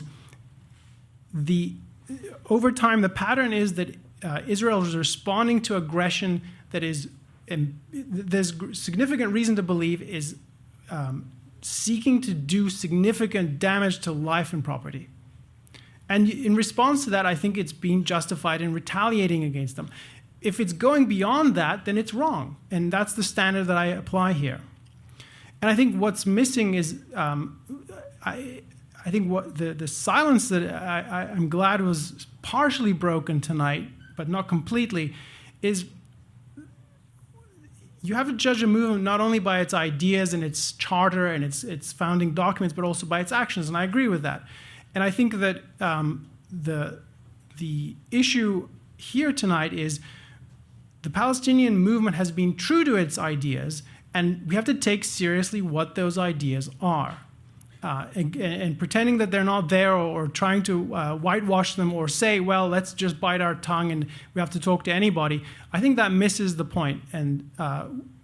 Over time, the pattern is that Israel is responding to aggression that is, and there's significant reason to believe, is seeking to do significant damage to life and property. And in response to that, I think it's being justified in retaliating against them. If it's going beyond that, then it's wrong. And that's the standard that I apply here. And I think what's missing is, I think what the silence that I'm glad was partially broken tonight, but not completely, is you have to judge a movement not only by its ideas and its charter and its founding documents, but also by its actions, and I agree with that. And I think that the issue here tonight is the Palestinian movement has been true to its ideas, and we have to take seriously what those ideas are. And pretending that they're not there or trying to whitewash them or say, well, let's just bite our tongue and we have to talk to anybody, I think that misses the point. And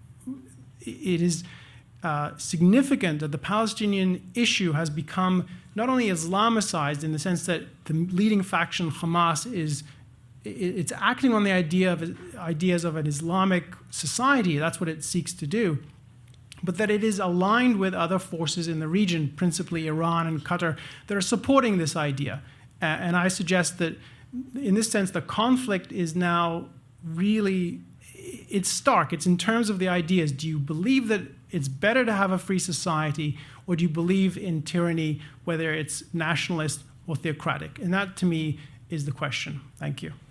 it is significant that the Palestinian issue has become not only Islamicized in the sense that the leading faction, Hamas, it's acting on the ideas of an Islamic society. That's what it seeks to do. But that it is aligned with other forces in the region, principally Iran and Qatar, that are supporting this idea. And I suggest that, in this sense, the conflict is now really, it's stark. It's in terms of the ideas. Do you believe that it's better to have a free society, or do you believe in tyranny, whether it's nationalist or theocratic? And that, to me, is the question. Thank you.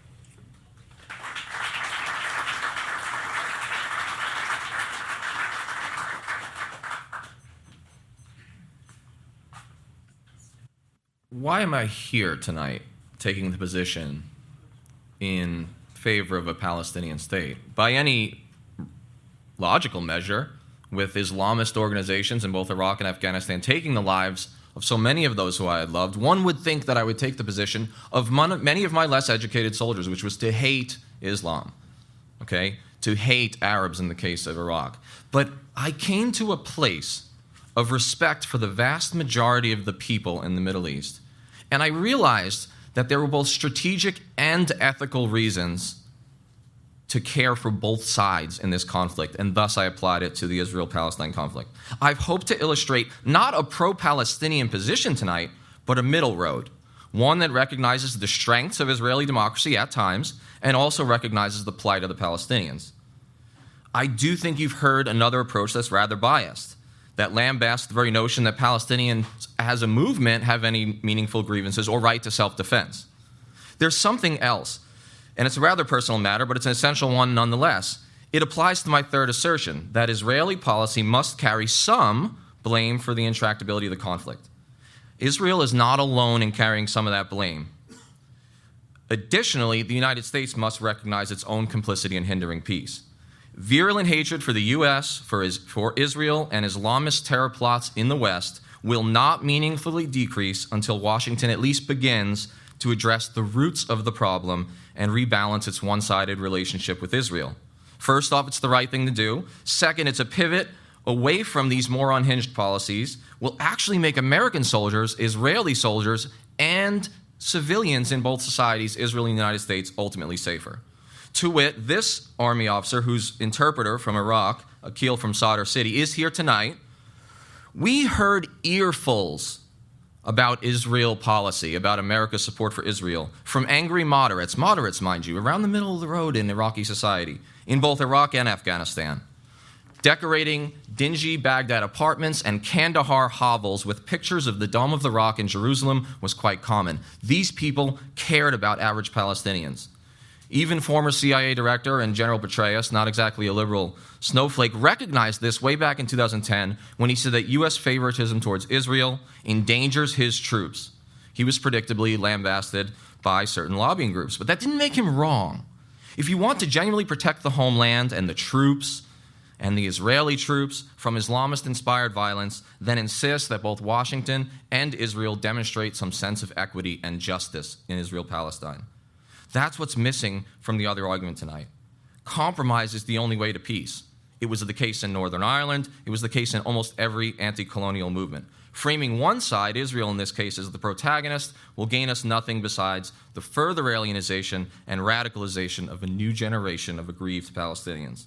Why am I here tonight taking the position in favor of a Palestinian state? By any logical measure, with Islamist organizations in both Iraq and Afghanistan taking the lives of so many of those who I had loved, one would think that I would take the position of many of my less educated soldiers, which was to hate Islam, okay? To hate Arabs in the case of Iraq. But I came to a place of respect for the vast majority of the people in the Middle East. And I realized that there were both strategic and ethical reasons to care for both sides in this conflict, and thus I applied it to the Israel-Palestine conflict. I've hoped to illustrate not a pro-Palestinian position tonight, but a middle road, one that recognizes the strengths of Israeli democracy at times and also recognizes the plight of the Palestinians. I do think you've heard another approach that's rather biased, that lambasts the very notion that Palestinians as a movement have any meaningful grievances or right to self-defense. There's something else, and it's a rather personal matter, but it's an essential one nonetheless. It applies to my third assertion, that Israeli policy must carry some blame for the intractability of the conflict. Israel is not alone in carrying some of that blame. Additionally, the United States must recognize its own complicity in hindering peace. Virulent hatred for the U.S., for Israel, and Islamist terror plots in the West will not meaningfully decrease until Washington at least begins to address the roots of the problem and rebalance its one-sided relationship with Israel. First off, it's the right thing to do. Second, it's a pivot away from these more unhinged policies will actually make American soldiers, Israeli soldiers, and civilians in both societies, Israel and the United States, ultimately safer. To wit, this army officer, who's interpreter from Iraq, Akil from Sadr City, is here tonight. We heard earfuls about Israel policy, about America's support for Israel, from angry moderates, mind you, around the middle of the road in Iraqi society, in both Iraq and Afghanistan, decorating dingy Baghdad apartments and Kandahar hovels with pictures of the Dome of the Rock in Jerusalem was quite common. These people cared about average Palestinians. Even former CIA director and General Petraeus, not exactly a liberal snowflake, recognized this way back in 2010 when he said that U.S. favoritism towards Israel endangers his troops. He was predictably lambasted by certain lobbying groups, but that didn't make him wrong. If you want to genuinely protect the homeland and the troops and the Israeli troops from Islamist-inspired violence, then insist that both Washington and Israel demonstrate some sense of equity and justice in Israel-Palestine. That's what's missing from the other argument tonight. Compromise is the only way to peace. It was the case in Northern Ireland. It was the case in almost every anti-colonial movement. Framing one side, Israel in this case, as the protagonist will gain us nothing besides the further alienization and radicalization of a new generation of aggrieved Palestinians.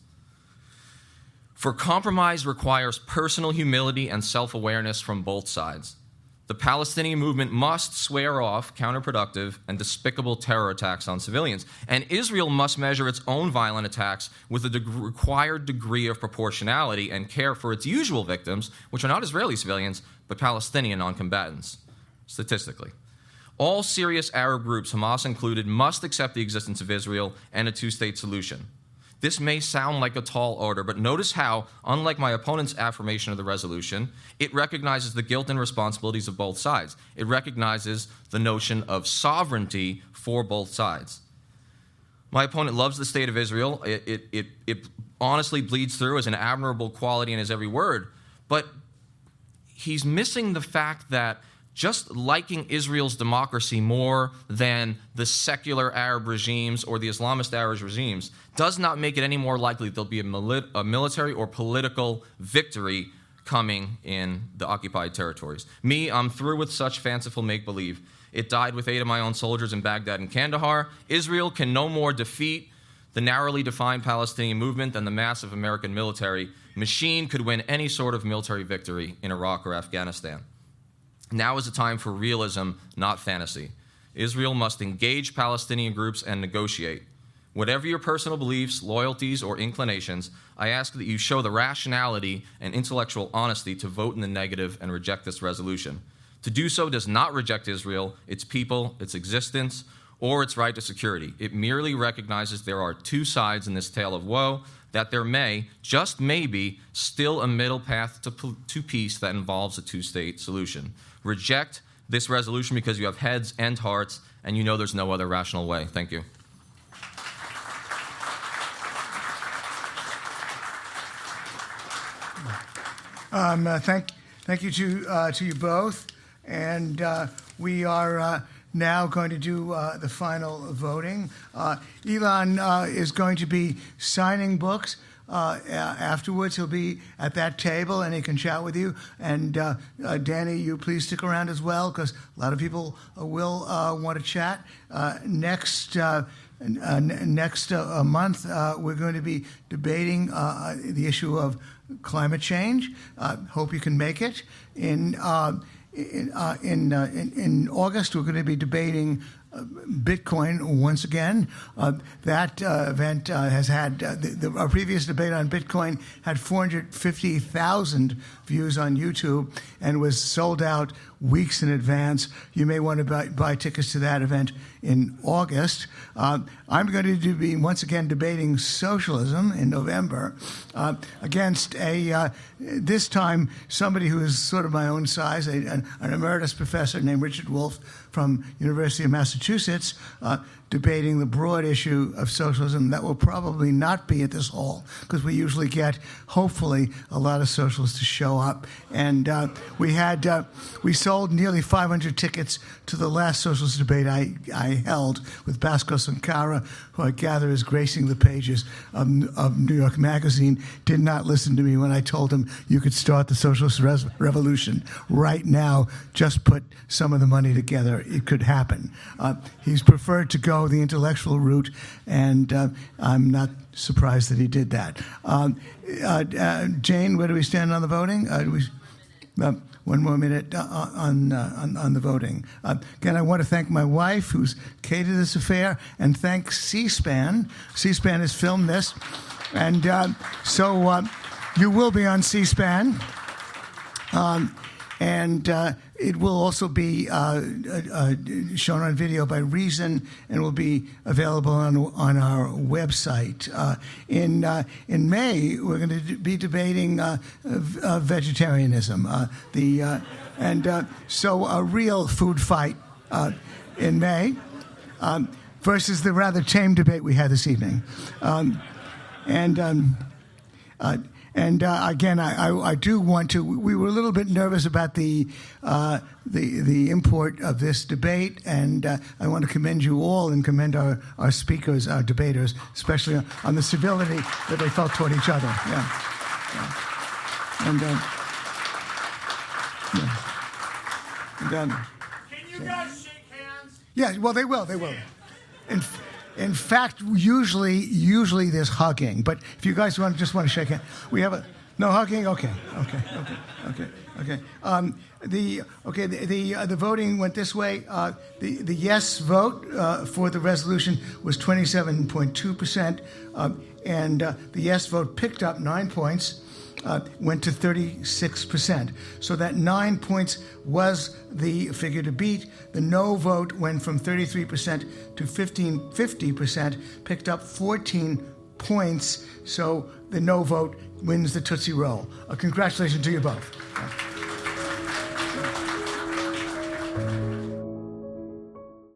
For compromise requires personal humility and self-awareness from both sides. The Palestinian movement must swear off counterproductive and despicable terror attacks on civilians, and Israel must measure its own violent attacks with a required degree of proportionality and care for its usual victims, which are not Israeli civilians, but Palestinian non-combatants, statistically. All serious Arab groups, Hamas included, must accept the existence of Israel and a two-state solution. This may sound like a tall order, but notice how, unlike my opponent's affirmation of the resolution, it recognizes the guilt and responsibilities of both sides. It recognizes the notion of sovereignty for both sides. My opponent loves the state of Israel. It honestly bleeds through as an admirable quality in his every word, but he's missing the fact that just liking Israel's democracy more than the secular Arab regimes or the Islamist Arab regimes does not make it any more likely there'll be a military or political victory coming in the occupied territories. Me, I'm through with such fanciful make-believe. It died with 8 of my own soldiers in Baghdad and Kandahar. Israel can no more defeat the narrowly defined Palestinian movement than the massive American military machine could win any sort of military victory in Iraq or Afghanistan. Now is the time for realism, not fantasy. Israel must engage Palestinian groups and negotiate. Whatever your personal beliefs, loyalties, or inclinations, I ask that you show the rationality and intellectual honesty to vote in the negative and reject this resolution. To do so does not reject Israel, its people, its existence, or its right to security. It merely recognizes there are two sides in this tale of woe, that there may, just maybe, still a middle path to peace that involves a two-state solution. Reject this resolution because you have heads and hearts, and you know there's no other rational way. Thank you. Thank you to you both, and we are now going to do the final voting. Elon is going to be signing books. Afterwards, he'll be at that table and he can chat with you. And Danny, you please stick around as well because a lot of people will want to chat. Next month, we're going to be debating the issue of climate change. Hope you can make it. In August, we're going to be debating Bitcoin once again. That event has had, our previous debate on Bitcoin had 450,000 views on YouTube and was sold out weeks in advance. You may want to buy tickets to that event in August. I'm going to be once again debating socialism in November against this time somebody who is sort of my own size, an emeritus professor named Richard Wolff from University of Massachusetts, debating the broad issue of socialism that will probably not be at this hall because we usually get, hopefully, a lot of socialists to show up. And we sold nearly 500 tickets to the last socialist debate I held with Bhaskar Sankara, who I gather is gracing the pages of New York Magazine. Did not listen to me when I told him you could start the socialist revolution right now. Just put some of the money together. It could happen. He's preferred to go the intellectual route, and I'm not surprised that he did that. Jane, where do we stand on the voting? One more minute on the voting. Again, I want to thank my wife, who's catered this affair, and thank C-SPAN. C-SPAN has filmed this, and so you will be on C-SPAN. And it will also be shown on video by Reason and will be available on our website. In May, we're going to be debating vegetarianism, so a real food fight in May versus the rather tame debate we had this evening. Again, I do want to. We were a little bit nervous about the import of this debate, and I want to commend you all and commend our speakers, our debaters, especially on the civility that they felt toward each other. Yeah. And can you guys shake hands? Yeah. Well, they will. They will. In fact, usually there's hugging, but if you guys just want to shake hands, we have no hugging. Okay. The voting went this way. The yes vote for the resolution was 27.2%, and the yes vote picked up 9 points. Went to 36%. So that 9 points was the figure to beat. The no vote went from 33% to 50%, picked up 14 points. So the no vote wins the Tootsie Roll. Congratulations to you both.